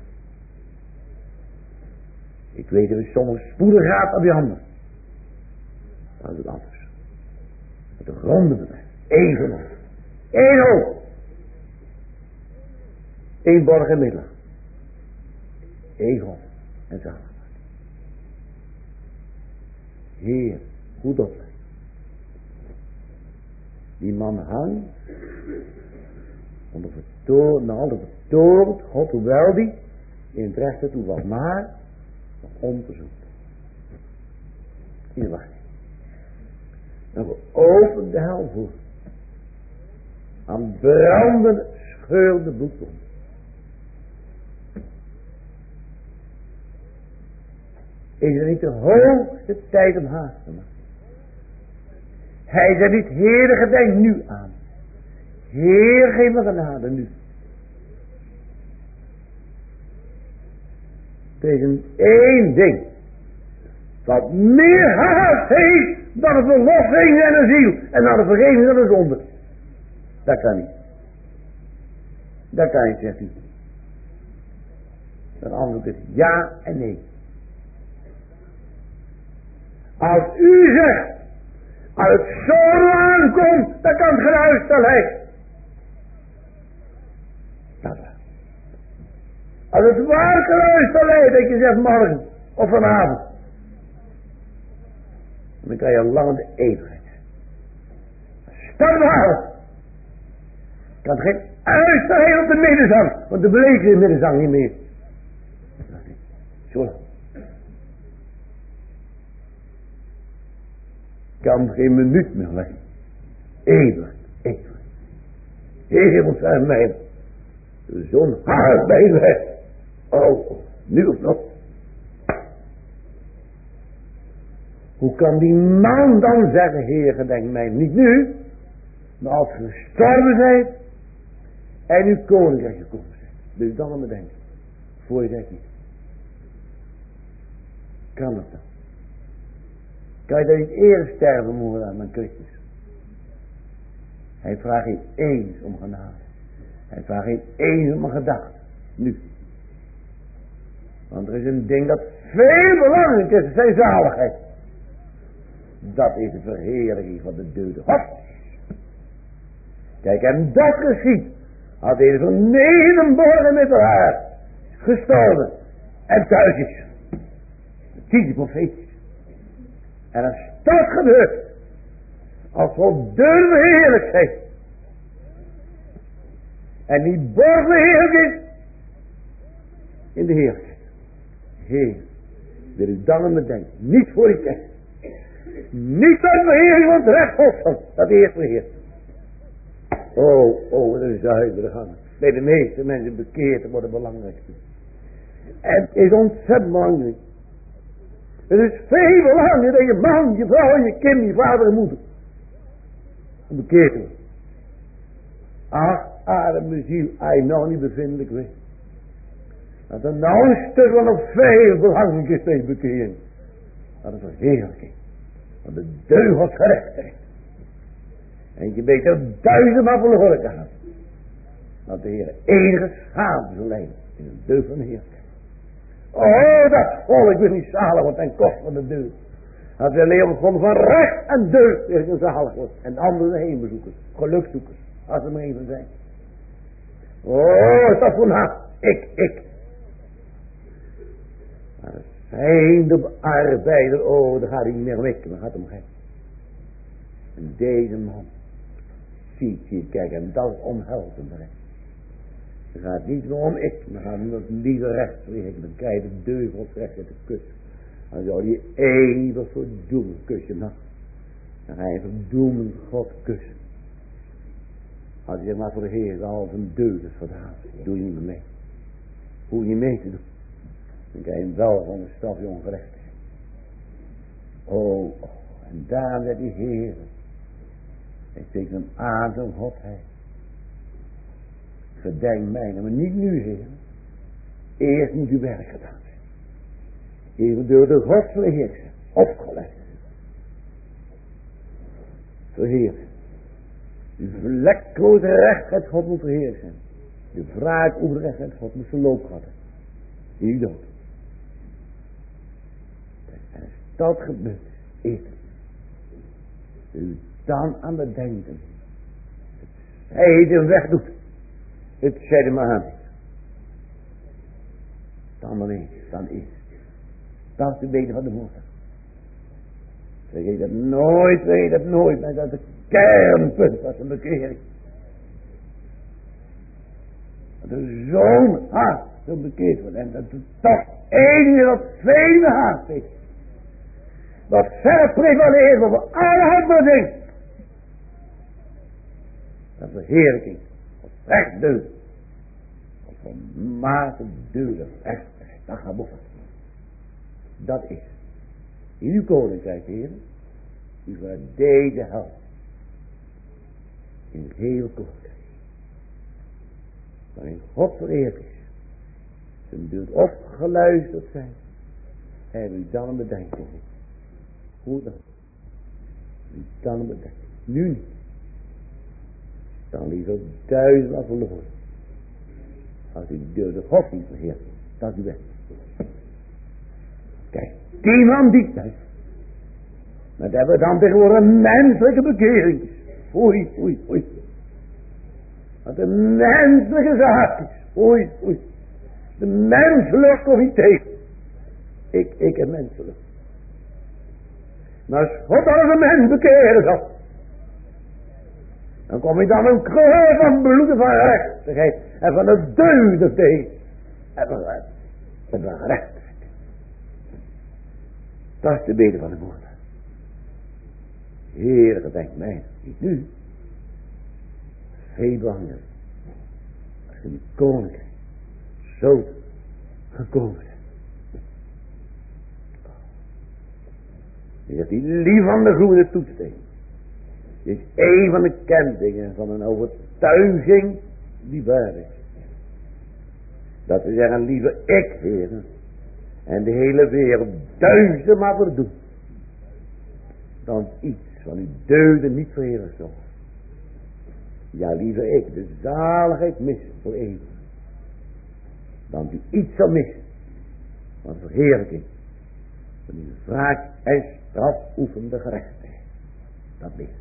Ik weet dat het soms spoedig gaat op je handen. Dat is het anders. Met de gronden betreft. Even op. Eén hoop. Eén borg en middel. Eén God en zaligheid. Heer, goed opletten. Die man hangt onder vertoornd, nog altijd vertoornd, God, hoewel die in het rechte toe was, maar nog onverzoend. In de wacht. En geopend de hel voor. Aan brandende, scheurende bloedbron. Is er niet de hoogste tijd om haast te maken? Hij zegt niet, Heer, gedenk nu aan. Heer, geef me genade nu. Er is een één ding. Wat meer haast heeft dan een verlossing en een ziel. En dan de vergeving van de zonde. Dat kan niet. Dat kan niet, zegt u. Dan antwoord is ja en nee. Als u zegt, als het zo aankomt, dan kan het geen uitstel hebben. Dat is. Als het waar kan uitstel hebben, dat je zegt morgen of vanavond. Dan kan je lang de eeuwigheid. Stel waar. Kan het geen uitstel hebben op de middenzang, want de beleven in de middenzang niet meer. Zo lang. Kan geen minuut meer weg. Eeuwig, eeuwig. Hemel zijn mij. Zo'n hart bij je weg. Oh, nu of nog. Hoe kan die man dan zeggen, Heer, gedenk mij niet nu, maar als je gestorven bent en uw koninkrijk gekomen bent. Dus dan aan me denken. Voor je denkt niet. Kan dat dan? Kan je dat niet eerder sterven moeten aan mijn Christus? Hij vraagt niet eens om genade. Hij vraagt niet eens om een gedachte. Nu. Want er is een ding dat veel belangrijker is, zijn zaligheid. Dat is de verheerlijking van de deude God. Kijk, en dat geschiet. Had hij van Nedenborgen met haar gestorven. En thuis is. Tien profetisch. En als dat gebeurt, als we durven heerlijk zijn, en die borg heerlijk is, in de heerlijkheid. Heer, wil u dan aan me denken, niet voor die tijd. Niet dat de Heer want recht opstand, dat eerst de Heer. Oh, oh, wat een zuivere gang. Bij de meeste mensen bekeerd worden belangrijk. En het is ontzettend belangrijk. Het is veel belangrijker dat je man, je vrouw en je kind, je vader en moeder bekeerd worden. Ach, arme ziel, hij nou niet bevindelijk weet. Dat er nou een stuk wat nog veel belangrijker is tegen bekering. Dat is verheerlijking. Van de deugd gerechtheid. En je weet er duizendmaal verloren kan. Dat de Heer enige schade zal leiden in de deugd van de Heerlijkheid. Oh, dat volk wil niet zalig wordt ten koste van de deugd. Dat we leven van recht en deugd weer een zalig wordt. En anderen heenbezoekers, gelukzoekers, als er maar even zijn. Oh, dat voor nou, ik, ik. Maar het zijn de arbeider, oh, daar gaat hij niet meer wikken, maar gaat hem heen. En deze man, ziet je, kijk, en dat is omhelzen brengt. Het gaat niet meer om ik, maar gaat om dat lieve recht liggen. Dan krijg je de duivels recht uit de kus. Dan zou je eeuwig verdoemen kussen mag. Dan ga je verdoemen God kussen. Als je zegt maar voor de Heer, al zijn deugd gedaan. Doe je niet meer mee. Hoe je mee te doen. Dan krijg je hem wel van de straf je ongerechtigheid. Oh, oh, en daar werd die Heer. Hij steekt hem aan zijn Godheid. Gedenk mij, maar niet nu, Heer. Eerst moet uw werk gedaan zijn. Even door de godselijke heerser opgelegd. Verheer. De vlekloze rechtheid God moet verheersen zijn. De wraak over de rechtheid God moet zijn loop gehad. Die dood. dat gebeurt is, u dan aan het denken, hij hem wegdoet, het zij hem aan, dan wanneer, dan is, dat is de weten van de woorden. Vergeet dat nooit, weet dat nooit, maar dat is het kernpunt van zijn bekering. Dat er zo'n hart zo bekeerd wordt en dat er toch enige dat vele hart is. Wat ver prevaleert over alle andere dingen. Dat is de heerlijking. Recht deugd. Wat volmaakte deugd. Echt. Dat gaat boven. Dat is. In uw koninkrijk, heren. U gaat deze helft. In het hele koninkrijk. Waarin God vereerd is. Zijn beeld opgeluisterd zijn. En u dan een bedenking. Hoe dan? U dan een bedenking. Nu niet. Dan liever duizend verloren. Als u door de God niet beheert. Dat is u weg. Kijk, die man die thuis. Maar dat hebben we dan tegenwoordig een menselijke bekering. Oei, oei, oei. Wat een menselijke zaak is. Oei, oei. De menselijk of niet tegen. Ik, ik en menselijk. Maar als God als een mens bekeren zal. Dan kom je dan een kleur van bloed van rechtigheid. En van de deugd deed. En van, en van rechtigheid. Dat is de bede van de woorden. Heer, gedenk mij. Niet nu. Veel belangrijk. Als je in het koninkrijk zo gekomen bent. Je zegt die lief van de goede toetsteen. Dit is een van de kentekenen van een overtuiging die waar is. Dat we zeggen, lieve ik, heren. En de hele wereld duizend maar voor doen. Dan iets van uw deugden niet verheerlijk zal. Ja, lieve ik, de zaligheid missen voor eeuwig. Dan u iets zal missen. Van verheerlijking. Van uw wraak en straf oefende gerechtigheid. Dat missen.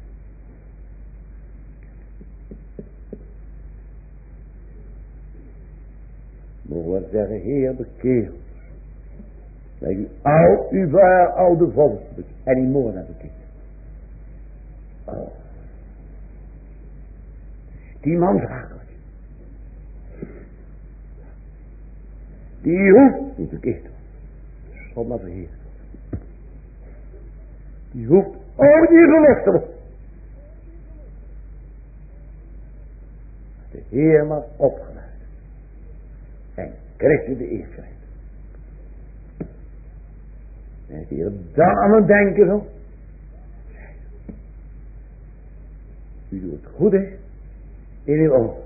Mogen we zeggen, Heer, bekeer ons. Dat u al uw waar oude volk en die moorden bekeert. Oh. Die man zakelijk. Die hoeft niet bekeerd te worden. God maar verheerd. Die hoeft ook niet verlost te worden. De Heer maar opgeleid. En Christus de eer krijgt. En als je er dan aan het denken zo. U doet het goed is. In uw ogen.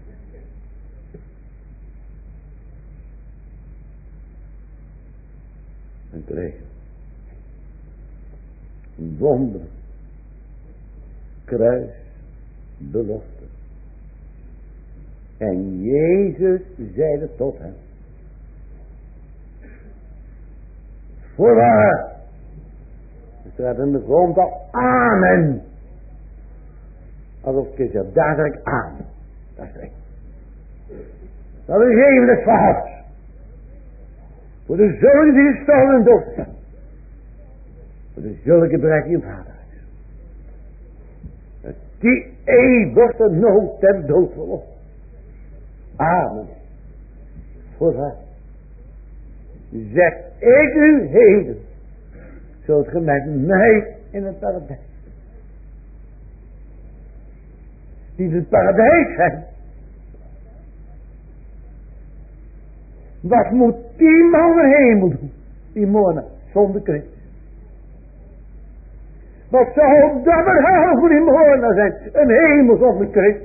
En krijg een wonder. Kruis. Belofte. En Jezus zeide tot hem. Voorwaar. Er staat in de grond al amen. Alsof ik zeg, daar zeg ik aan. Dat is het. Dat is even het verhaal. Voor de zulke die gestorven en dood zijn. Voor de zulke bereikt die een vader is. Dat die eeuwige nood ten dood verlost. Amen. Voorwaar. Zeg ik u heden. Zult ge met mij in het paradijs. Die het paradijs zijn. Wat moet die man in hemel doen? Die moordenaar zonder Christus. Wat zou dat een hel voor die moordenaar zijn? Een hemel zonder Christus.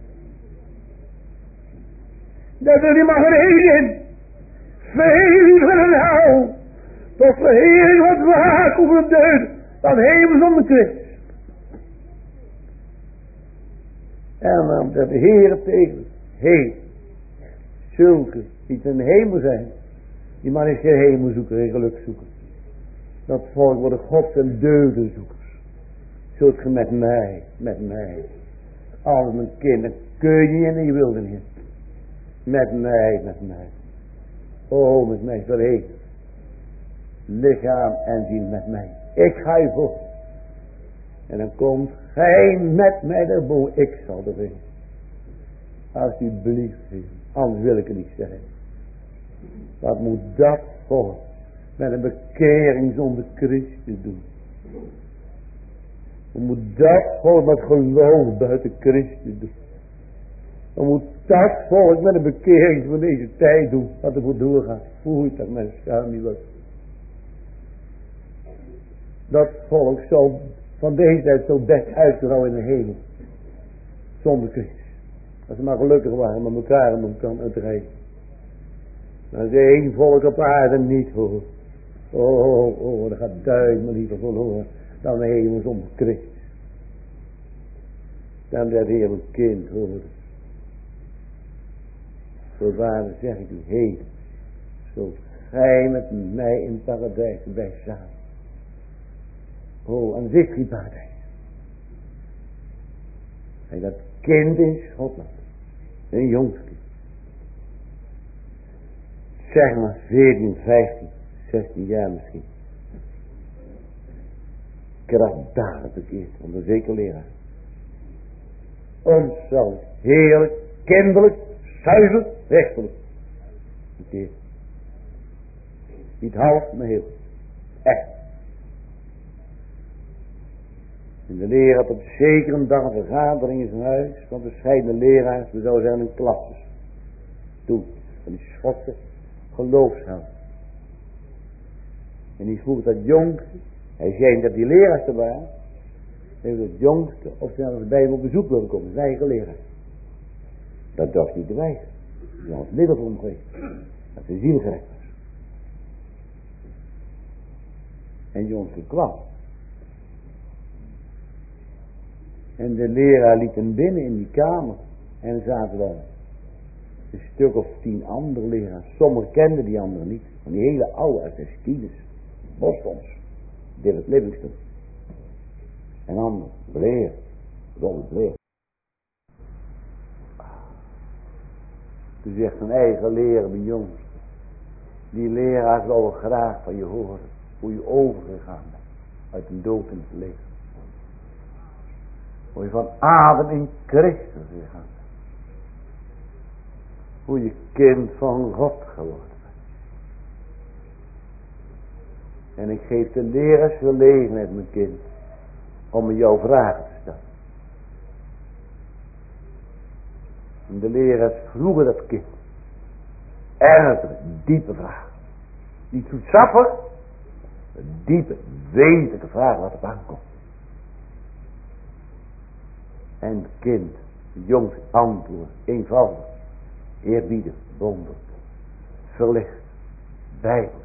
Dat er die mag er heen in. Veel van een hel. Tot verheering wat waak over de deugd. Dan hemel zonder Christus. En dan dat de Heer tegen heen. Zulke die ten hemel zijn. Die man is geen hemelzoeker, geen gelukzoeker. Dat volk worden Gods en deudenzoekers. Zult ge met mij, met mij. Als mijn kinderen, kun je niet en je wilde niet. Met mij, met mij. O, met mij verheven. Lichaam en ziel met mij. Ik ga je voor. En dan komt gij met mij daarboven. Ik zal er wezen. Alsjeblieft, Heer. Anders wil ik het niet zeggen. Wat moet dat voor met een bekering zonder Christus doen? Wat moet dat volk met geloof buiten Christus doen? Wat moet dat volk met een bekering van deze tijd doen? Wat er voor doorgaat. Voel dat mijn schaam niet was. Dat volk zal van deze tijd zo best uitgerouwen in de hemel. Zonder Christus. Als ze maar gelukkig waren met elkaar en elkaar uit te rijden. Maar als één volk op aarde niet hoor. Oh, oh, oh, dat gaat duizend liever verloren dan de hemel zonder Christus. Dan dat Heer een kind horen. Zo vader zeg ik u, heen. Zo gij met mij in het paradijs bij samen. Oh, en dit die paradijs. En dat kind in Schotland. Een jongskind. Zeg maar veertien, vijftien, zestien jaar misschien. Krachtdadig bekeerd onder zeker leraar. Ons zal heerlijk, kinderlijk, zuiver, rechtelijk bekeerd. Niet half, maar heel. Echt. En de leraar had op zekere dag een vergadering in zijn huis van verschillende leraars, we zouden zeggen in klasses. Toen, van die Schotse geloofshouders. En die vroeg dat jongste, hij zei dat die leraars er waren, hij vroeg het jongste of ze naar de Bijbel op bezoek wilden komen, zijn eigen leraar. Dat was niet de wijze. Die had het middel voor hem geweest. Dat de ziel gerekt was. En de jongste kwam. En de leraar liet hem binnen in die kamer. En er zaten daar een stuk of tien andere leraars. Sommigen kenden die anderen niet. Van die hele oude uit de Stines. Bostons. David Livingstone. En anderen. Blair. Robert Blair. Toen zegt zijn eigen leraar, mijn jongens. Die leraar zou graag van je horen. Hoe je overgegaan bent. Uit een dood in het leven. Hoe je van adem in Christus gegaan bent. Hoe je kind van God geworden bent. En ik geef de leraars gelegenheid, mijn kind, om me jouw vragen te stellen. En de leraars vroegen dat kind ernstige, diepe vragen. Niet zoetsappig, een diepe, wezenlijke vraag wat op aankomt. En het kind, het jongste antwoord, eenvoudig, eerbiedig, wonderlijk, verlicht, bijbels.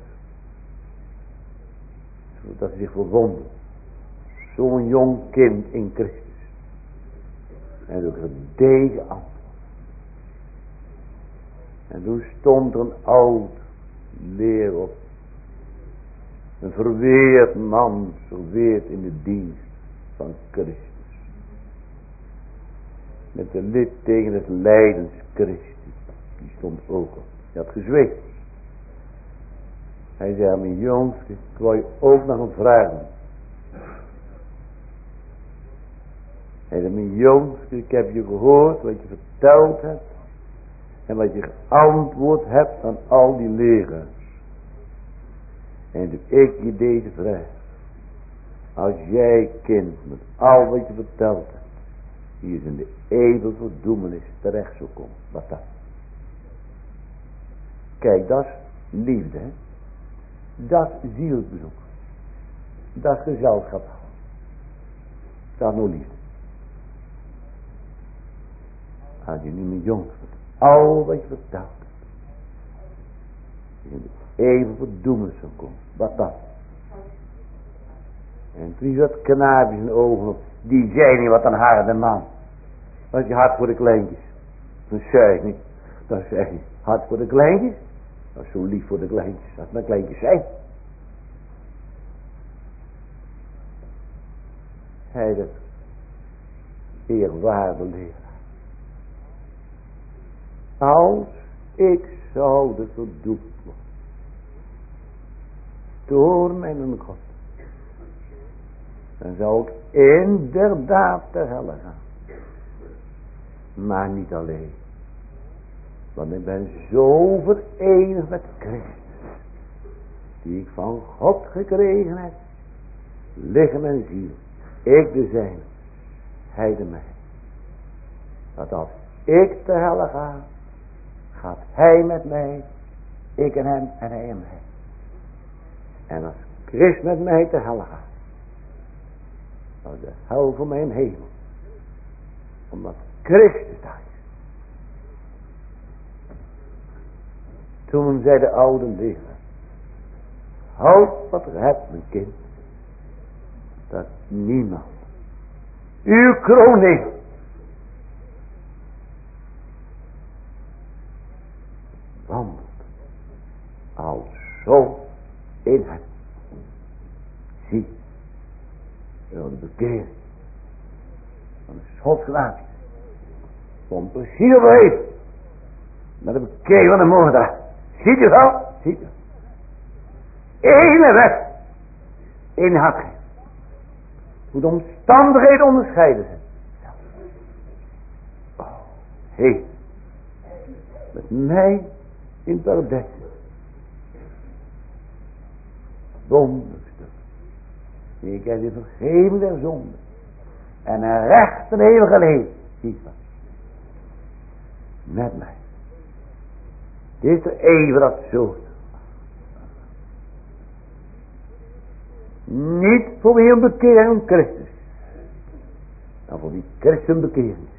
Zodat hij zich verwondert. Zo'n jong kind in Christus. En ook een deze antwoord. En toen stond er een oud leer op. Een verweerd man, verweerd in de dienst van Christus. Met de lid tegen het lijdens Christus. Die stond ook op. Hij had gezweet. Hij zei, mijn jongste, ik wou je ook nog een vraag doen. Hij zei, mijn jongste, ik heb je gehoord wat je verteld hebt. En wat je geantwoord hebt aan al die leraars. En doe ik je deze vraag. Als jij kind met al wat je verteld hebt. Hier in de eeuwige verdoemenis terecht zou komen. Wat dan? Kijk, dat is liefde. Hè? Dat is zielsbezoek. Dat is gezelschap. Dat is nou liefde. Als je nu met jongens wordt. Al wat je vertelt. In de eeuwige verdoemenis zou komen. Wat dan? En toen zat knaapje zijn ogen op. Die zei niet wat een harde man. Was je hard voor de kleintjes. Toen zei ik niet. Dan zei hij, hard voor de kleintjes. Dat is zo lief voor de kleintjes. Dat mijn kleintjes zijn. Hij de eerwaarde leraar. Als ik zou de verdoemd worden door mijn God, dan zou ik inderdaad ter helle gaan. Maar niet alleen. Want ik ben zo verenigd met Christus, die ik van God gekregen heb, lichaam en ziel, ik de zijne, hij de mij. Dat als ik ter helle ga, gaat hij met mij, ik en hem en hij en mij. En als Christus met mij ter helle gaat, dan is de hel voor mij een hemel. Omdat Christus daar is. Toen zei de oude leraar, houd wat er hebt mijn kind, dat niemand uw kroon neemt. Wandelt als zo in hem. Zie, door de bekering van de schotsgenaamd komt precies overheen met de bekering van de moordenaar. Ziet u wel? Ziet u? Ene weg in hart. Hoe de omstandigheden onderscheiden zijn. Oh, hé. Hey. Met mij in paradijs. Wonderstuk. Ik heb de vergeving der zonde. En een recht en eeuwige leven. Zie je. Met mij. Dit is er even dat zo. Niet voor wie een bekering om Christus. Maar voor wie Christus een bekering is.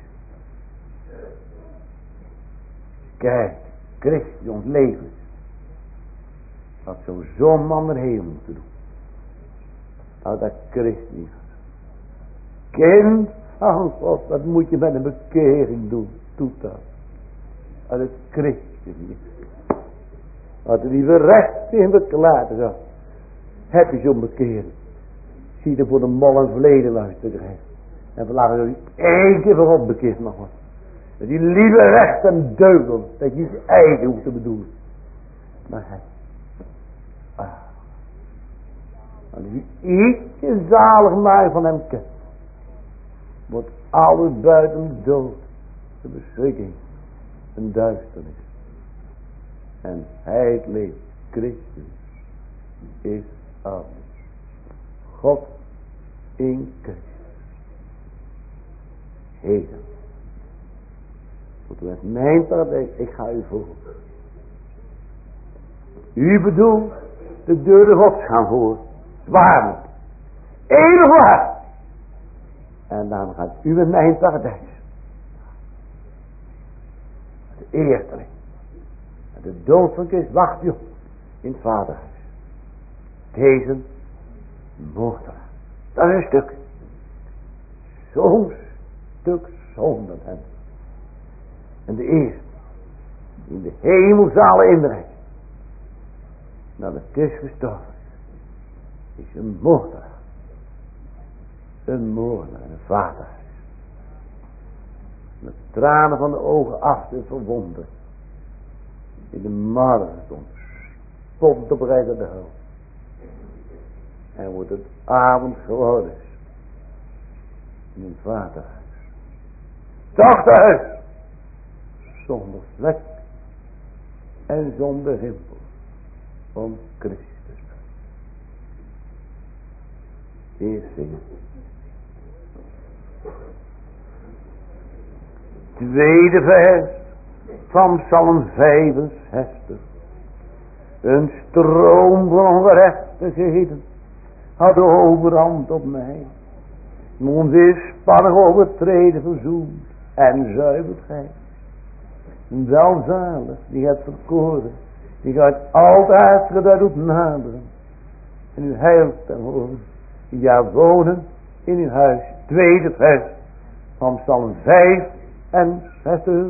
Kijk, Christus die ons leven. Dat zou zo'n man er heen moeten doen. Dat dat Christus niet was. Kind van God, wat moet je met een bekering doen? Doet dat. Dat het Christus niet. Wat er die recht in verklaard is. Heb je zo'n bekering. Zie je voor de mol en verleden luisteren krijgen. En verlagen jullie één keer voor God bekeerd mag worden. Dat die lieve recht en deugd. Dat je niet eigen hoeft te bedoelen. Maar hij. Ah. Als u ietsje zalig maar van hem kent. Wordt alles buiten de dood. De beschikking. Een duisternis. En hij het leeft. Christus is alles. God in Christus. Heden. Tot u met mijn paradijs. Ik ga u volgen. U bedoelt de deur de Gods gaan voor. Zwaar. Eeuwig waar. En dan gaat u met mijn paradijs. De eersteling. De dood van Christus wacht u op. In het vaderhuis. Deze moordenaar. Dat is een stuk. Zo'n stuk zonder hem. En de eerste. In de hemelzalen inbrengt. Dat het is gestorven. Is een moordenaar. Een moordenaar. Een vaderhuis. Met tranen van de ogen af te verwonderen. In de marmer stond. Spot op reis uit de hel. En wordt het avond geworden. In een vaderhuis. Dochterhuis. Zonder vlek. En zonder rimpel. Van Christus. Eerst zingen. Tweede vers. Van Psalm vijfenzestig. Een stroom van ongerechtigheden had de overhand op mij. Mijn weerspannig overtreden verzoend en zuivert gij. Welzalig die het verkoren, die gaat altijd gedaan doet naderen. En u heilt ten horen, ja wonen in uw huis. Tweede vers van Psalm vijfenzestig.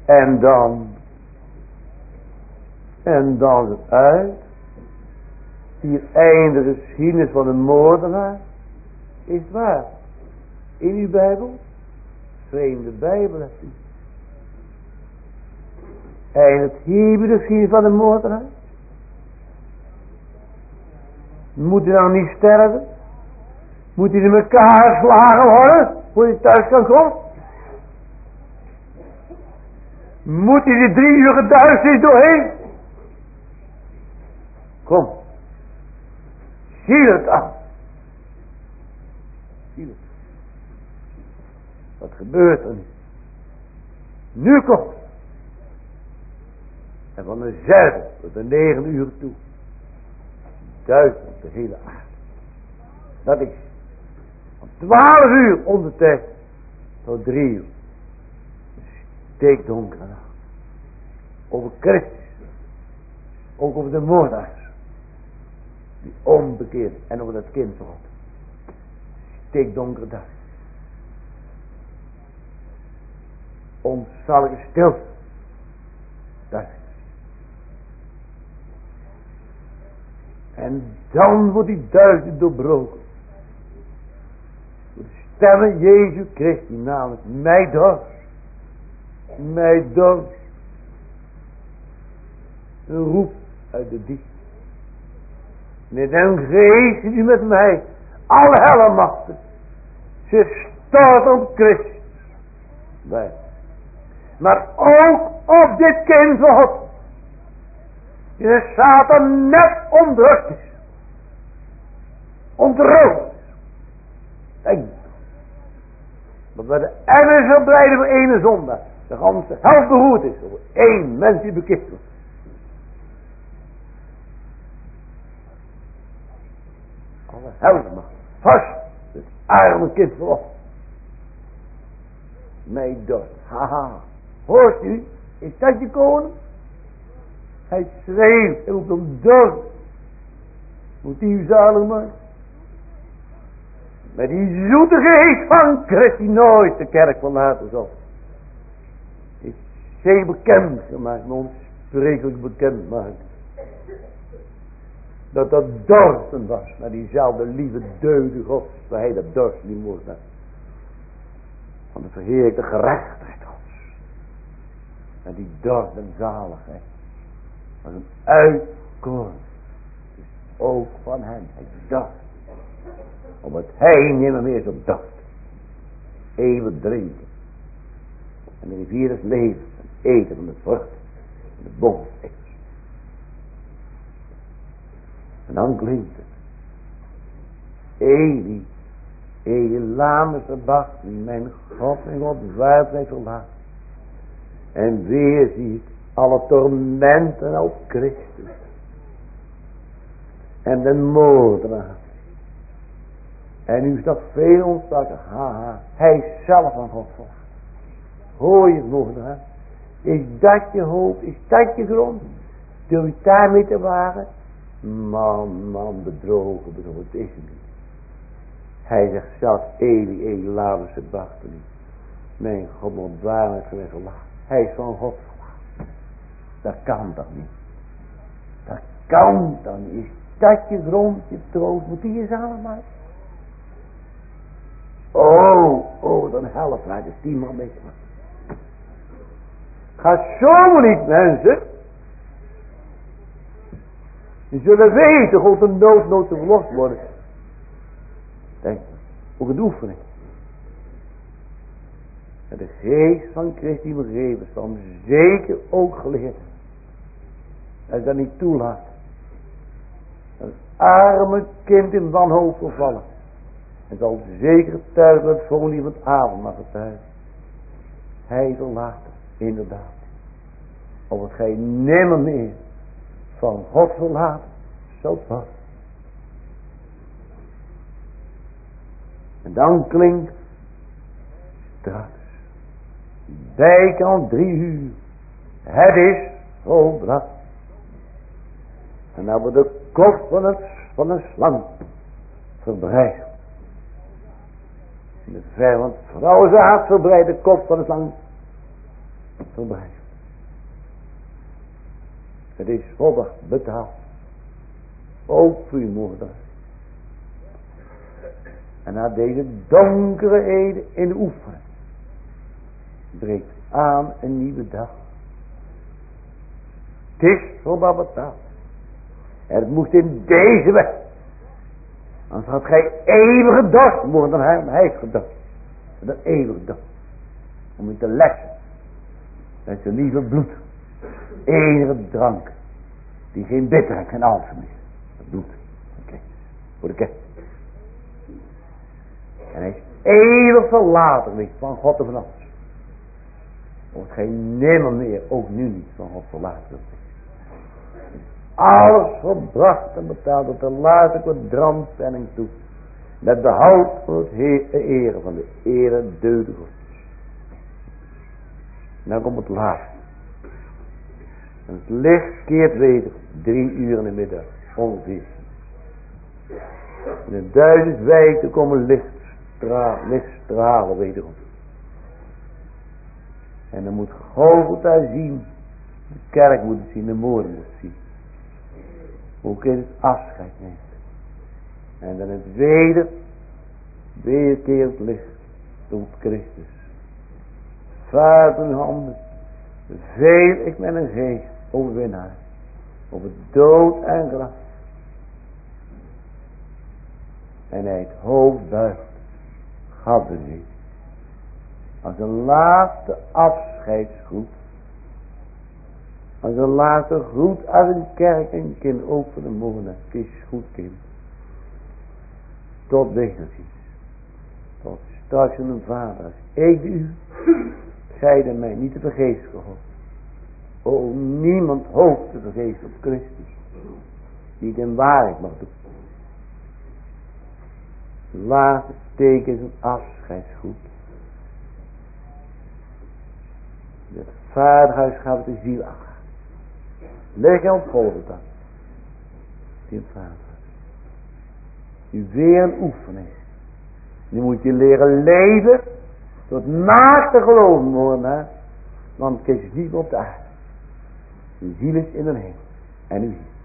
En dan. En dan is het uit. Hier eindigt de geschiedenis van een moordenaar. Is het waar? In uw Bijbel? Vreemde Bijbel hebt u. Eindigt hier bij de geschiedenis van een moordenaar? Moet hij dan niet sterven? Moet hij in elkaar geslagen worden? Voor hij thuis kan komen? Moet hij de drie uur geduisternis doorheen? Kom. Zie het aan. Zie het. Wat gebeurt er nu? Nu komt. En van de zesde tot de negen uur toe. Duizend op de hele aarde. Dat is van twaalf uur onder tijd tot drie uur. Steekdonkere nacht. Over Christus. Ook over de moordenaars. Die onbekeerd. En over dat kind van God. Steekdonkere dag. Onzalige stilte. Daar. En dan wordt die duister doorbroken. Door de stemmen Jezus Christus, namelijk mij dorst. Mij dorst. Een roep uit de diep. Met een geest die met mij alle helle machten. Ze stort op Christus. Wij. Maar ook op dit kind van God. Die de Satan net onderdrukt is. Ontroofd is. Denk. Dat bij de emmers verblijden voor ene zondag. De ganse helft behoed is. Over één mens die bekeerd wordt. Alle helden mag vast. Het arme kind van God. Mij dorst. Haha. Hoort u? Is dat je koning? Hij schreeuwt. Hij roept om dorst. Moet die u zalig maken? Met die zoete geest van Christus die nooit de kerk verlaten zal. Is zeer bekend gemaakt. Onsprekelijk bekend gemaakt. Dat dat dorsten was. Naar diezelfde lieve deude God. Waar hij dat dorst niet moest hebben. Van de verheerlijkte gerechtigheid Gods. En die dorst en zaligheid. Van een uitkomen. Dus ook van hem. Hij dorst. Omdat hij nimmer meer zo dorst. Eeuwig drinken. En de rivier des levens. En eten van de vrucht. En de boom eten. En dan klinkt het. Eli. Eli lame verbacht. Die mijn God en God waard heeft verlaten. En weer zie ik alle tormenten op Christus. En de moordenaar. En nu is dat veel ontstakken. Haha. Hij is zelf aan God verlaten. Hoor je het moordenaar? Is dat je hoop? Is dat je grond? Durf je daarmee te wagen? Man, man, bedrogen, bedrogen. Het is hem niet. Hij zegt zelf, Eli, Eli, laat ze bachten niet. Mijn God, wat waarheid geweest verlaten. Hij is van God verlaten. Dat kan toch niet. Dat kan toch niet. Is dat je grond, je troost, moet die je zalig maken? Oh, oh, dan helpt mij de tien man mee. Ga zomaar niet, mensen. Je zullen weten, God de nood, nood te verlost worden. Denk, ook een oefening. En de geest van Christus die me geven, zal hem zeker ook geleerd. Hij dat niet toelaat. Een arme kind in wanhoop vervallen. En zal zeker getuigen dat het volgende van het avond mag getuigen. Hij zal later, inderdaad. Of gij nimmer meer van God verlaten zult worden. En dan klinkt straks bijkant drie uur. Het is volbracht. En dan wordt de kop van, het, van een slang verbreid. In de ver, want vrouwenzaad verbreidt de kop van de slang. Voorbij. Het is volledig betaald. Ook voor uw moeder. En na deze donkere ede in de oefening breekt aan een nieuwe dag. Het is volledig betaald. En het moest in deze weg. Anders had gij eeuwige dorst worden. Hij, hij heeft gedorst. Dat eeuwige dorst. Om u te lessen. Met zijn lieve bloed. Enige drank. Die geen bitterheid, geen alsem is. Dat bloed. Oké. Voor de kerk. En hij is eeuwig verlaten geweest van God en van alles. Wordt gij nimmer meer, ook nu niet, van God verlaten geweest. Alles verbracht en betaald tot de laatste kwadrantpenning toe. Met behoud voor het ere van de ere deude God. Nou komt het laatste. En het licht keert weder drie uur in de middag. Ongeveer. In de duizend wijken komen lichtstralen, lichtstralen wederom. En dan moet Golgotha zien. De kerk moet het zien, de moorden moet het zien. Hoe kind het afscheid neemt. En dan het weder, weerkeert licht tot Christus. Vader in handen, beveel ik met een geest overwinnaar, over dood en graf. En hij het hoofd buigt, gaf de zee. Als een laatste afscheidsgroet. Als een laatste groet als een kerk en kind, ook voor de mogen. Kies goed kind. Tot wederziens. Tot straks een vader. Als ik u, zeide mij niet te vergeefs gehoopt. O, niemand hoopt te vergeefs op Christus. Die het in waarheid mag doen. De laatste teken is een afscheidsgroet. Het vaderhuis gaat de ziel af. Leg je op Golgotha. Die vaderhuis. Nu weer een oefening. Nu moet je leren leven. Tot naast te geloven worden. Hè? Want het is niet op de aarde. Je ziel is in een hemel. En u hier.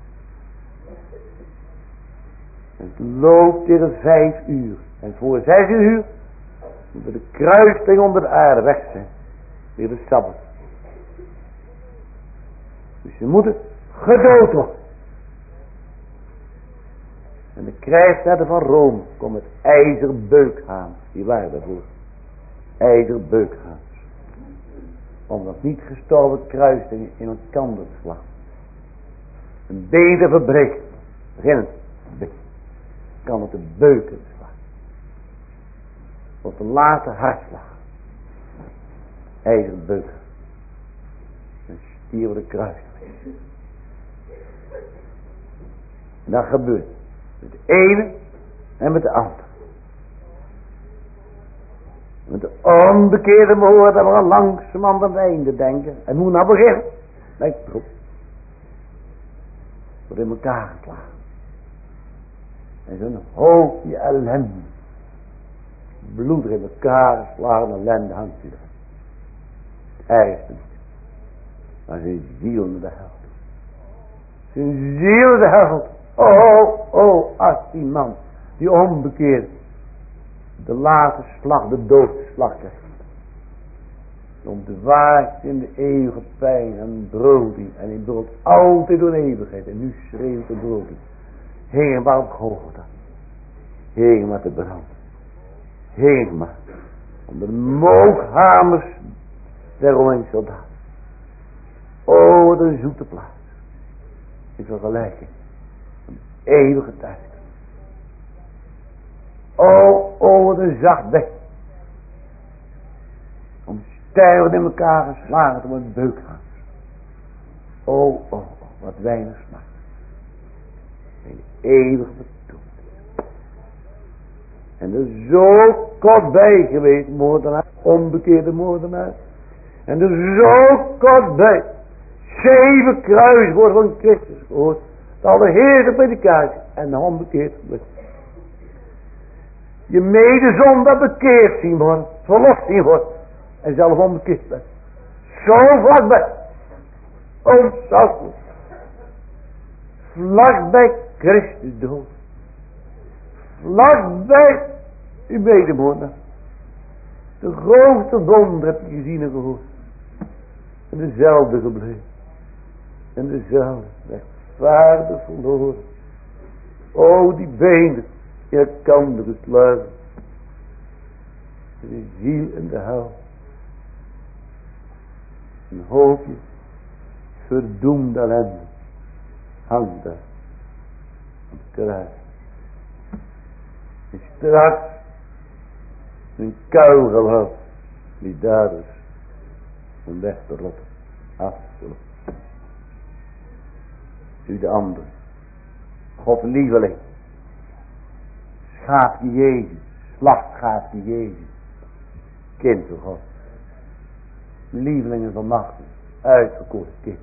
Het loopt tegen vijf uur. En voor zes uur. Moet de kruising onder de aarde weg zijn. Weer de Sabbat. Dus ze moeten gedood worden. En de krijgsherden van Rome komen met ijzerbeukhaans. Die waren daarvoor. Ijzerbeukhaans. Om dat niet gestorven kruising in elkaar te slaan. Een been te verbreken. Beginnend. Kan het de beuken slaan. Tot de late hartslag. IJzerbeukhaans. En stierven de kruising. En dat gebeurt. Met de ene en met de andere. Met de onbekeerde moord dat we al langzamerhand aan het einde denken. En hoe nou beginnen? Lijkt erop. Wordt in elkaar geslagen. En zo'n hoopje ellende. Bloed er in elkaar geslagen ellende hangt u er. Het ergste niet. Maar zijn ziel naar de hel. Zijn ziel naar de hel. Oh, oh, als die man, die onbekeerd, de late slag, de doodslag krijgt. Om te waakt in de eeuwige pijn en brood hij. En hij brood altijd door een eeuwigheid. En nu schreeuwt de brood hij. Heen maar op Golgotha. Heen maar te branden. Heen maar. Onder de mookhamers der Romeinse soldaten. O, wat een zoete plaats. In vergelijking. Een eeuwige tijd. O, o, wat een zacht bed. Om stijl in elkaar geslagen te worden beukhaans. O, o, o, wat weinig smaak. In de eeuwige betoond. En er zo kort bij geweest, moordenaar, onbekeerde moordenaar. En er zo kort bij. Zeven kruiswoorden van Christus gehoord. Dat al de heerlijke predikatie en de onbekeerd gebeurt. Je medezondaar bekeerd zien worden. Verlost zien worden. En zelf onbekeerd bent. zo vlakbij. Ontzaglijk. Vlakbij Christus dood. Vlakbij uw medemoorder. De grootste wonder heb je gezien en gehoord. En dezelfde gebleven. En dezelfde rechtvaardig verloren. O die benen. In elkander geslagen. De ziel en de hel. Een hoofdje. Verdoemd ellende. Hangt daar. Op het kruis. En straks. Een kuil gehad. Die daar is. Om weg te rotten. Af te rotten. U de andere. God lieveling. Schaapje Jezus. Slachtschaapje Jezus. Kind van God. Lievelingen van machten. Uitverkoren kind.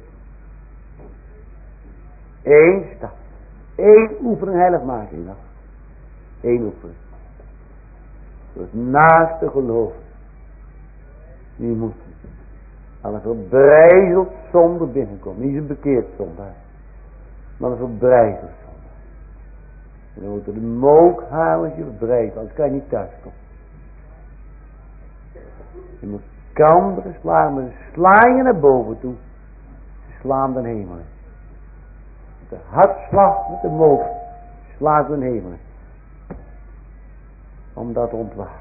Eén stap. Eén oefening heilig maken. Eén oefening. Door het naaste geloof. Die moet aan een verbrijzeld zonde binnenkomen. Niet een bekeerd zondaar. Maar een verbrijzeld zondaar. En dan moet er de mookhamertje verbrijzen. Anders kan je niet thuiskomen. Je moet kanderen slaan. Maar ze slaan je naar boven toe. Ze slaan de hemel in. De hartslag met de moog. Slaat de hemel in. Om dat ontwaakt.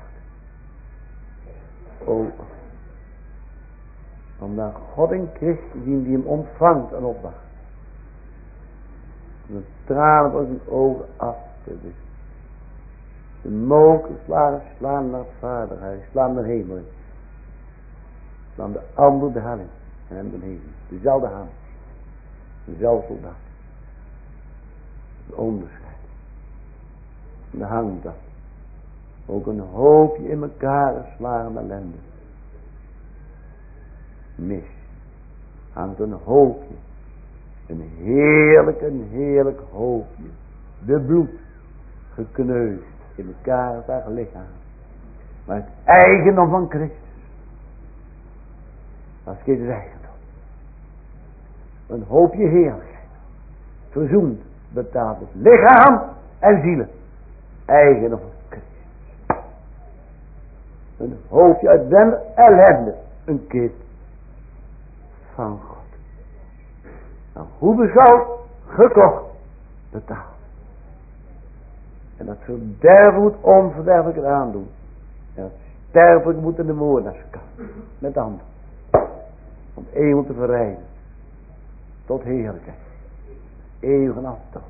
O. Omdat God in Christus zien die hem ontvangt en opwacht. De tranen van zijn ogen af te wischen. De moken slagen slaan naar het vaderhuis. Slaan de hemel in. Slaan de ander de hel in. En hem de hemel. Dezelfde hand. Dezelfde soldaat. Het onderscheid. En de hangt dat. Ook een hoopje in elkaar geslagen ellende. Mis. Hangt een hoopje. Een heerlijk, een heerlijk hoopje. De bloed. Gekneusd. In elkaar geslagen lichaam. Maar het eigendom van Christus. Dat is geen eigendom. Een hoopje heerlijkheid. Verzoend. Betaald het lichaam en zielen. Eigendom van Christus. Een hoopje uit den ellende. Een kind van God. Nou, hoe bezout? Gekocht. Betaald. En dat verderven moet onverderfelijk aandoen. En dat sterfelijk moet in de moordenaarskant. Met de handen. Om eeuwig te verrijden. Tot heerlijkheid. Eeuwig aftocht.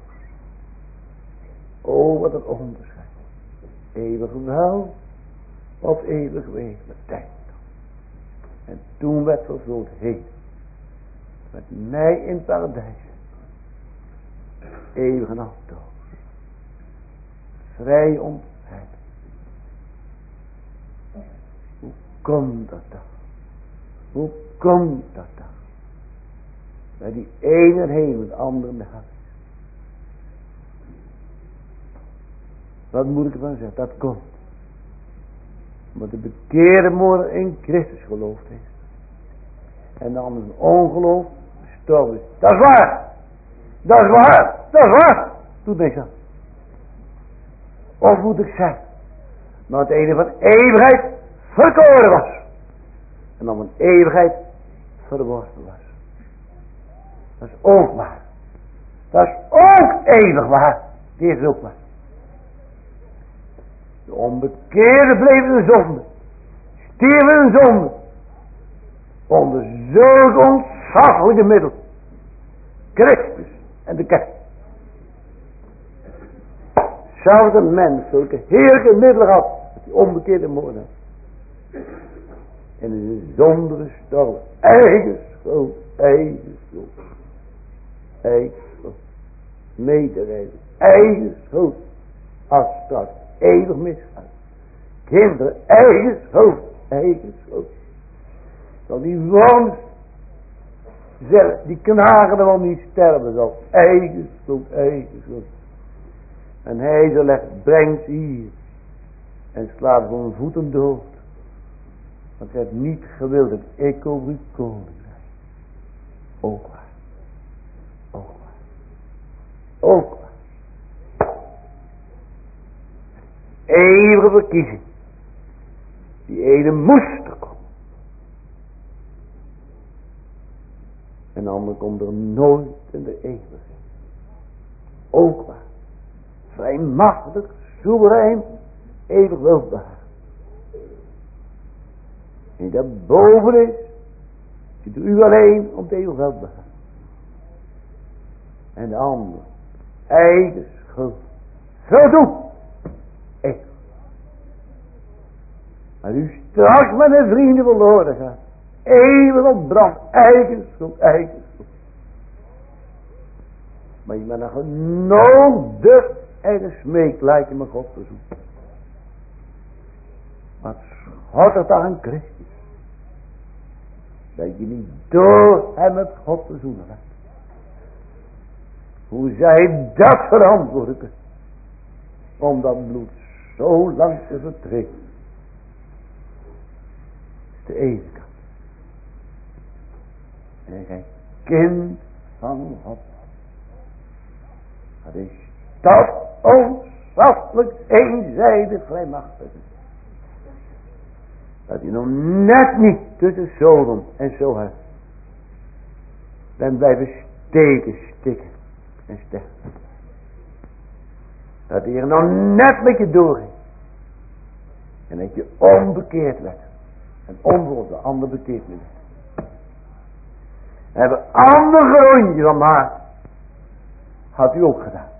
O, wat een onderscheid. Eeuwig wel. Of eeuwig wezen. Tijd. En toen werd vervuld heen. Met mij in het paradijs. Eeuwig aftocht. Vrij ontheid. Hoe komt dat dan? Hoe komt dat dan? Bij die ene heen, de andere in de hel. Wat moet ik ervan zeggen? Dat komt. Omdat de bekeerde moeder in Christus geloofd heeft. En dan is een ongeloof gestorven is. Dat is waar. Dat is waar. Dat is waar. Doet niks aan. Of moet ik zeggen. Maar het ene van eeuwigheid verkoren was. En dan van eeuwigheid verworpen was. Dat is ook waar. Dat is ook eeuwig waar. Die is ook waar. De onbekeerde bleef in de zonde. Stierf in de zonde. Onder zulke ontzaglijke middel. Christus en de kerk. Zelfs een mens zulke heerlijke middelen had. Die onbekeerde moorden. En in de zonde gestorven. Eigen schuld. Eigen schuld. Eigen schuld. Mederijden. Eigen schuld. Als straks eeuwig misgaan. Kinderen. Eigen schuld. Eigen schuld. Zal die worms. Die knagen er wel niet sterven zal. Eigen schuld. Eigen schuld. En hij zal leggen, brengt ze hier. En slaat voor hun voeten dood. Want gij hebt niet gewild dat ik over uw koning ben. Ook waar. Ook waar. Ook waar. Eeuwige verkiezing. Die ene moest er komen. En de ander komt er nooit in de eeuwigheid. Ook waar. Vrij machtig, soeverein, eeuwig welbaar. En dat boven is, zit u alleen om het eeuwig welbaar. En de ander, eigen schuld. Zo doen. Ik. Maar u straks met een vrienden verloren gaat. Eeuwig op brand. Eigen schuld, eigen schuld. Maar je bent een genodigd en gesmeekt lijkt me God te zoeken. Maar schot het aan Christus. Dat je niet door hem met God te zoenen hebt. Hoe zij dat verantwoorden. Om dat bloed zo lang te vertreden. De ene kant. En gij kind van God. Dat is dat onzachtelijk eenzijdig vrijmachtig. Dat je nog net niet tussen Sodom en Zohar bent blijven steken, stikken en sterven. Dat hij er nog net met je doorging. En dat je onbekeerd werd. En onvolgens de ander bekeerd werd. En hebben ander grondje van maakt. Had u ook gedaan.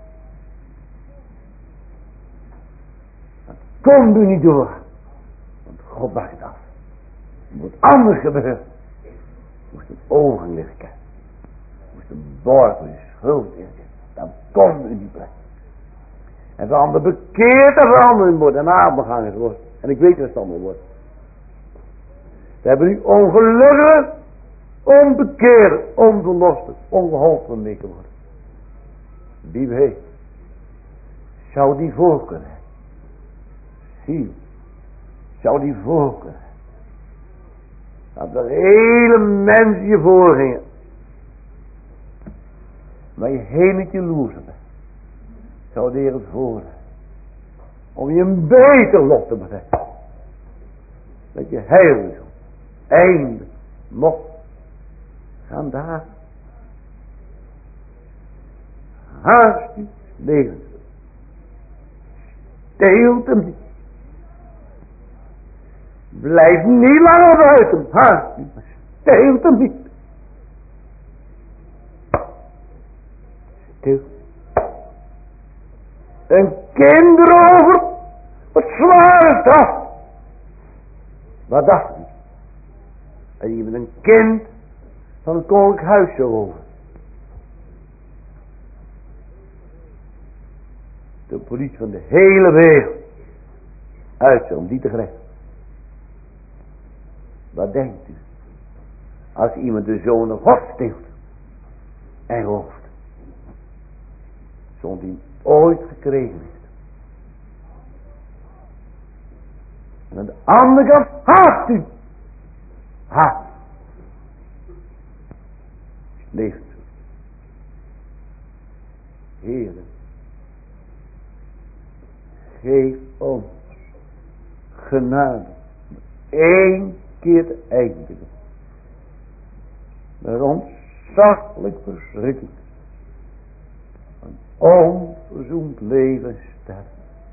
Dat kon u niet door. Want God maakt het af. Er moet anders gebeuren. Er moest een ogen liggen. Er moest een borg voor je schuld in. Dan kon u niet brengen. En de ander bekeerd en veranderd wordt. En aanbegangen wordt. En ik weet wat het allemaal wordt. We hebben nu ongelukkig, onbekeerd, onverlost, ongeholpen mee geworden. Wie weet, zou die voor kunnen hebben. Zie, zou die voor kunnen hebben. Dat er hele mensen je voorgingen. Maar je helemaal jaloers bent. Zou de Heer het voor hebben. Om je een beter lot te brengen. Dat je heilig zo. Einde. Mocht. Gaan daar. Haast je leven. Steelt hem niet. Blijf niet langer buiten. Haast je. Steelt hem niet. Stil. Een kind erover. Wat zwaar is dat. Wat dacht je? En je bent een kind van het koninklijk huis zo over. De politie van de hele wereld uit om die te grijpen. Wat denkt u? Als iemand de zoon of God steelt en rooft. Zonder die ooit gekregen heeft. En aan de andere kant haat u. Haat. Leeft zo. Heere. Geef ons genade. Eén keer te eindigen. Met ontzaglijk verschrikkelijk. Een onverzoend leven sterven.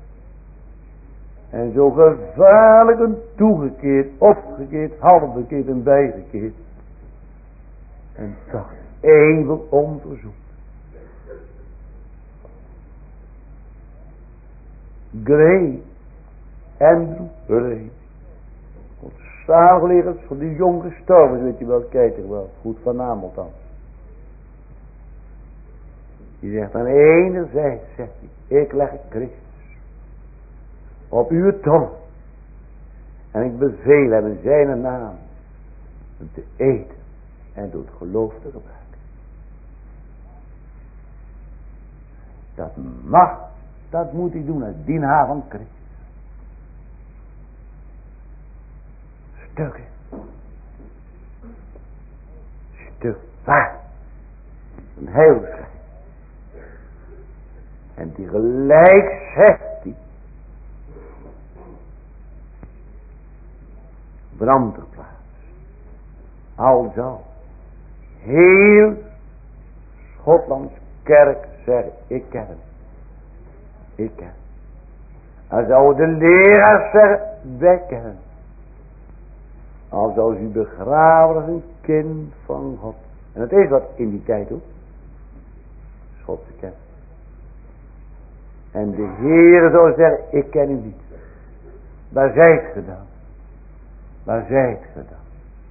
En zo gevaarlijk een toegekeerd, opgekeerd, halfbekeerd en bijgekeerd. En toch eeuwig onverzoend. Gray, Andrew Ray. Ontzagligers van die jong gestorven, weet je wel, kijk er wel, goed van naam althans. Die zegt aan enerzijds, zegt hij, ik leg Christus op uw tong. En ik beveel hem in zijn naam om te eten en door het geloof te gebruiken. Dat mag, dat moet hij doen als dienaar van Christus. stukken. Stuk waar. Een heilschijn. En die gelijk zegt hij. Branderplaats. Alzo. Heel Schotlands kerk zeggen. Ik ken hem. Ik ken hem. En zou de leraars zeggen. Wij kennen hem. Al zou u begraven als een kind van God. En het is wat in die tijd ook. Schotse kerk. En de Heere zou zeggen, ik ken u niet. Waar zijt ge dan? Waar zijt ge dan?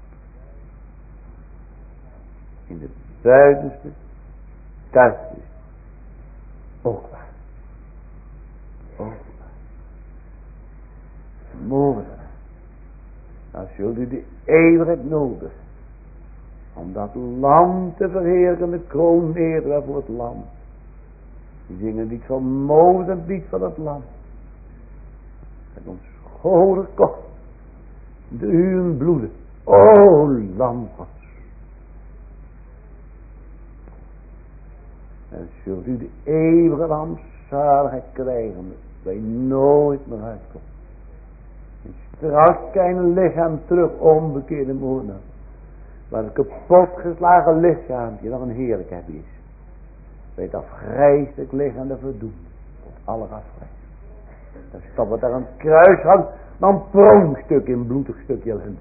In de buitenste duisternis. Ook waar. Ook waar. Moordenaar. Dan zult u de eeuwigheid nodig. Om dat lam te verheerlijken, de kroon neer voor het lam. Die zingen niet van Mozes en niet van het lam. Het ons scholen kost. De uwen bloeden. O lam Gods. En zult u de eeuwige rampzaligheid krijgen. Dat je nooit meer uitkomt. En straks geen lichaam terug onbekeerde moordenaar. Maar een kapotgeslagen lichaampje nog een heerlijkheid is. Weet afgrijselijk lichaam de verdoemde. Tot alle afgrijs. Dan stopt het daar een kruis hangt. Dan pronkstuk in bloedig stukje ellende.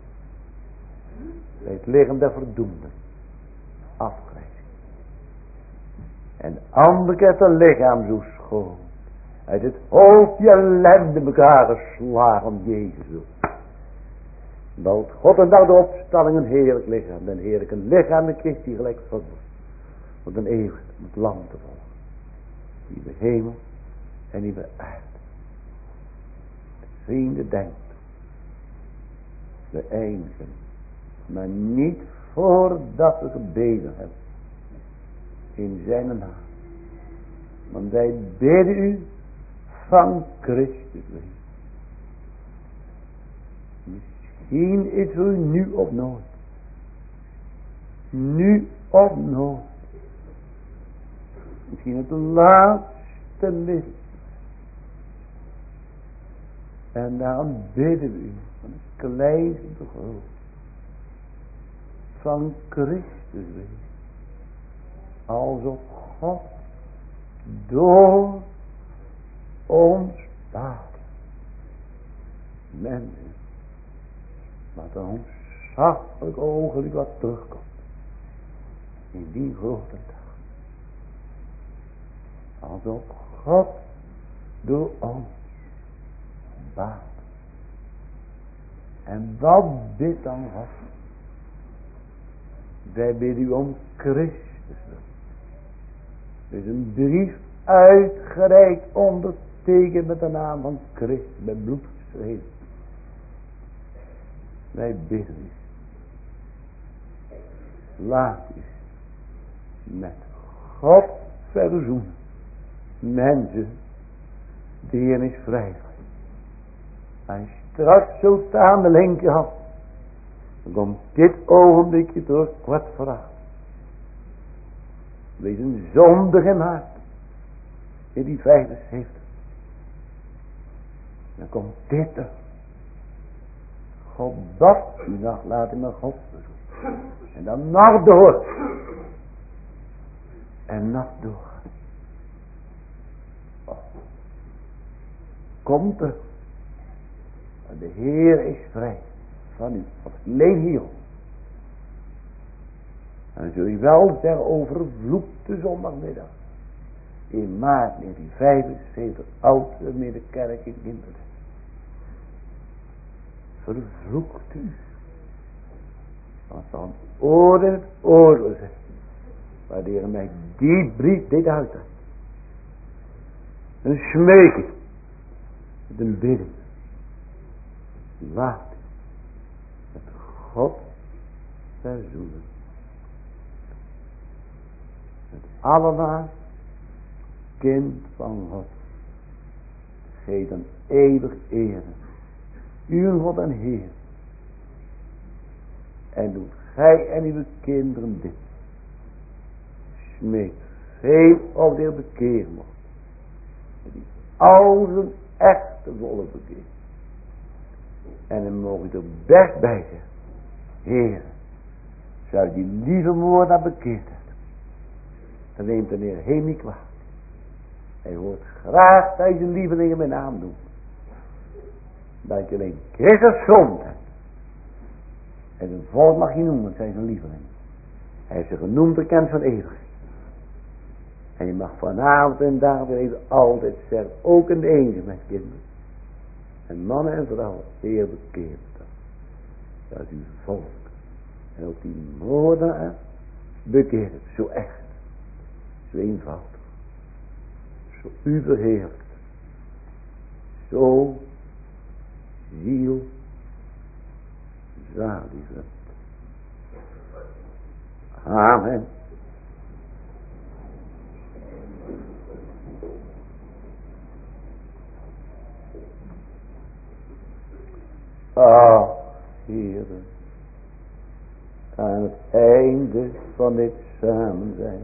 Weet lichaam de verdoemde. Afgrijs. En de andere keer het lichaam zo schoon. Uit het hoofdje ellende elkaar geslagen om Jezus wil. Dat God en dag de opstalling een heerlijk lichaam. Een heerlijke lichaam met Christus gelijk God. Om een eeuwig met lam te volgen. Die bij hemel en die bij aarde. Vrienden denkt. We eindigen. Maar niet voordat we gebeden hebben. In zijn naam. Want wij bidden u van Christus. Misschien is u nu of nooit. Nu of nooit. Misschien het laatste middel. En daarom bidden we u van het kleinste groot. Van Christus wees. Als op God door ons baat. Mensen. Laat een ontzaglijk ogenblik wat terugkomt. In die grote dag. Als op God door ons baat. En wat bidt dan God? Wij bidden u om Christus. Er is een brief uitgereikt ondertekend met de naam van Christus. Met bloed geschreven. Wij bidden u. Laat u met God verzoenen. Mensen, de Heer is vrij. En straks zult staan de linkerhand. Dan komt dit ogenblikje door kwart voor acht. Wees een zondige maat. In die vijfenzeventig. Dan komt dit er. God dat u nog laat in mijn God bezoeken. En dan nog door. En nog door. Oh. Komt er. De Heer is vrij. Van u. Van het leven hierop. En dan zul je wel zeggen overvloekte zondagmiddag. In maart negentien vijfenzeventig. Oud middenkerk in Kinderen. Vervloekt u. Want dan oordeel het oordeel zegt. Waar de Heer mij die brief dit uitdraagt. Een smeeking. Met een bidding. Laat met God verzoenen. Het allemaal kind van God. Geef een eeuwig ere. Uw God en Heer. En doet gij en uw kinderen dit. Smeekt veel of de bekeerd wordt. En die al zijn echte volk bekeert. En dan mogen je er best bij zeggen. Heer, zou die lieve moord naar bekeerd hebben. Dan neemt de Heer heel niet kwaad. Hij hoort graag dat je zijn lievelingen met naam doet. Dat je alleen Christus zond hebt. En een volk mag je noemen, het zijn zijn lievelingen. Hij is ze genoemd bekend van eeuwigheid. En je mag vanavond en dag weer even altijd zeggen, ook in de eentje met kinderen. En mannen en vrouwen, Heer bekeert dat. Dat is uw volk. En ook die moordenaar bekeert het, zo echt. Zo eenvoudig. Zo u verheerlijkt. Zo ziel zaligend. Amen. Ach, Heere, aan het einde van dit samen zijn,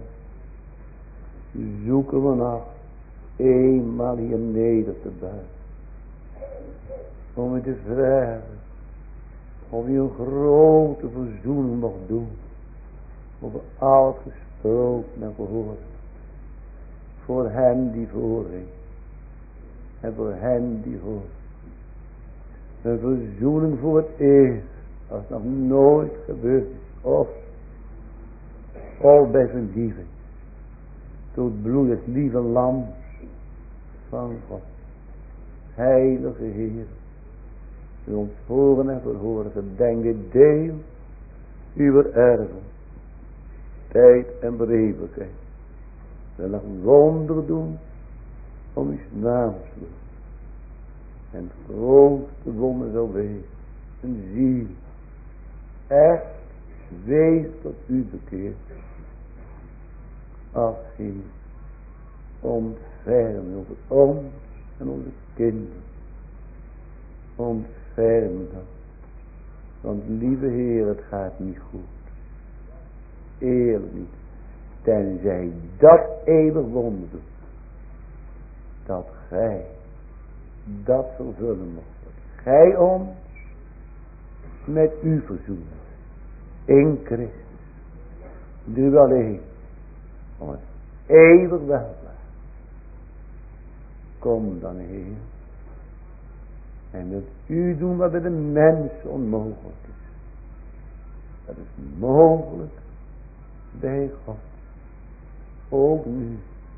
zoeken we nog eenmaal hier neder te buigen, om u te vragen of u een grote verzoening mocht doen over al het gesproken en gehoord, voor hen die voorheen en voor hen die hoort. Een verzoening voor het eerst, als nog nooit gebeurd is, of, of bij verlieving, door het bloed des lieve lams van God. Heilige Heer, u ons horen en verhoren, gedenk dit deel uw erven, tijd en bereidelijkheid. Wil nog wonder doen om uw naam te doen. En het grootste wonder zal wezen, een ziel, echt wees tot u bekeerd. Ach Heer, ontferm over ons en onze kinderen. Ontferm dat. Want lieve Heer, het gaat niet goed. Eerlijk niet. Tenzij dat eeuwig wonder doet. Dat gij dat vervullen mocht. Gij ons met u verzoent. In Christus. Nu alleen. Om het eeuwig welvaart. Kom dan, Heer. En met u doen wat bij de mens onmogelijk is. Dat is mogelijk bij God. Ook nu.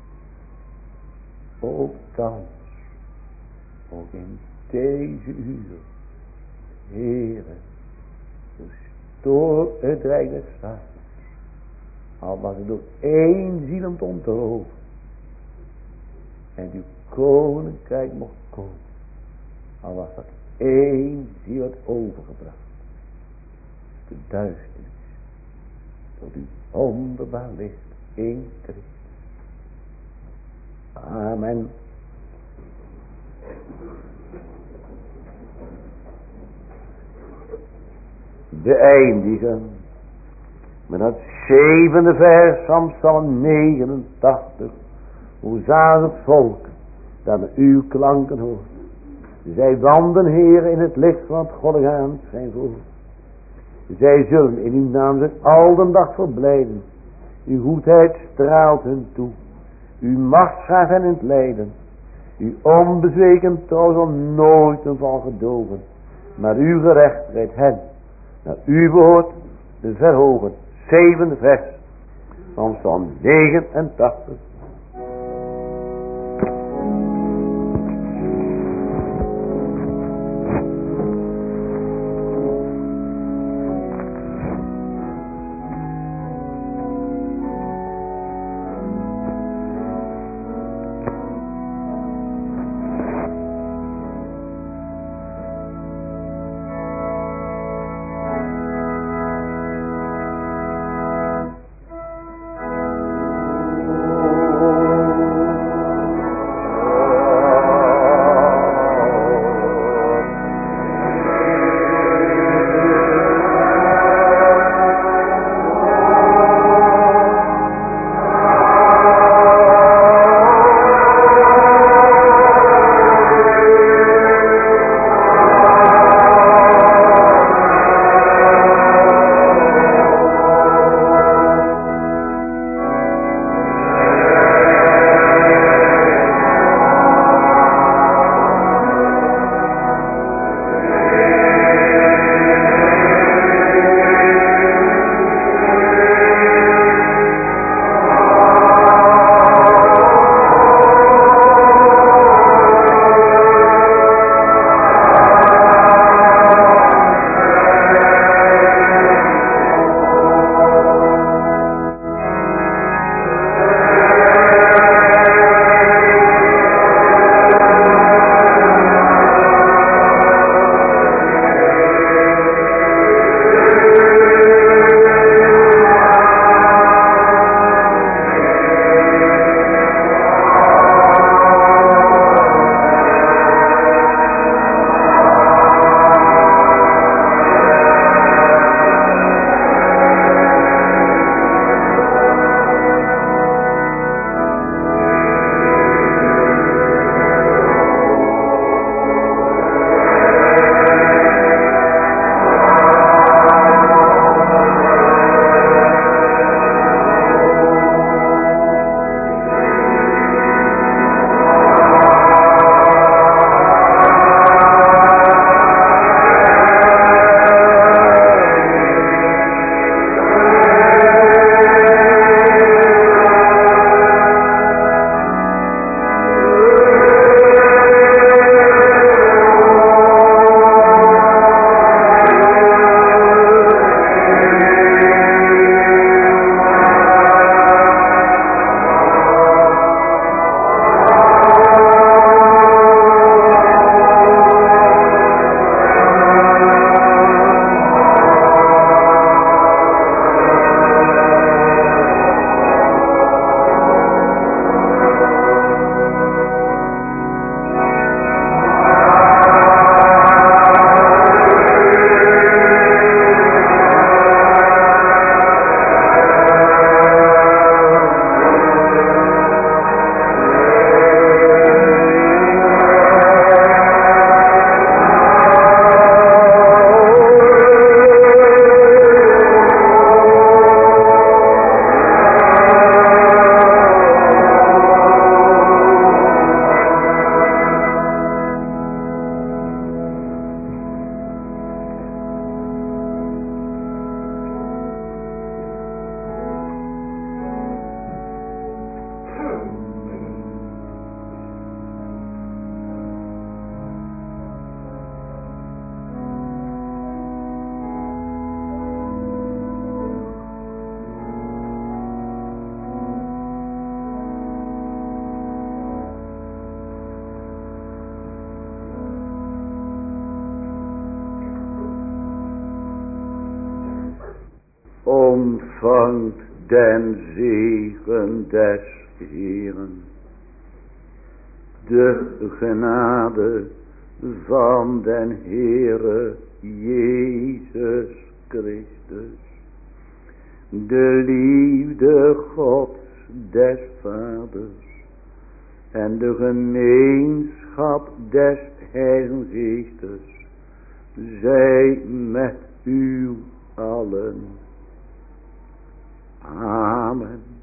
Ook thans. Ook in deze uur. Heere. Verstoor het rijk des Vaders. Al was het door één ziel om te ontroven. En uw koninkrijk mocht komen. Al was dat één ziel het overgebracht. De duisternis. Tot uw wonderbaar licht in Christus. Amen. De eindigen met het zevende vers van Psalm negenentachtig. Hoe zagen het volk dat met uw klanken hoort. Zij wandelen, Heer, in het licht van het goddegaand zijn voor. Zij zullen in uw naam zich al de dag verblijden. Uw goedheid straalt hun toe. Uw macht gaat hen in het lijden. Uw onbezweken trouw zal nooit een val gedogen. Maar uw gerechtigheid hen, naar u behoort, te verhogen. Zevende vers van Psalm negenentachtig. Oh ontvangt den zegen des Heeren. De genade van den Heere Jezus Christus, de liefde Gods des Vaders en de gemeenschap des Heiligen Geestes, zij met u allen. Amen.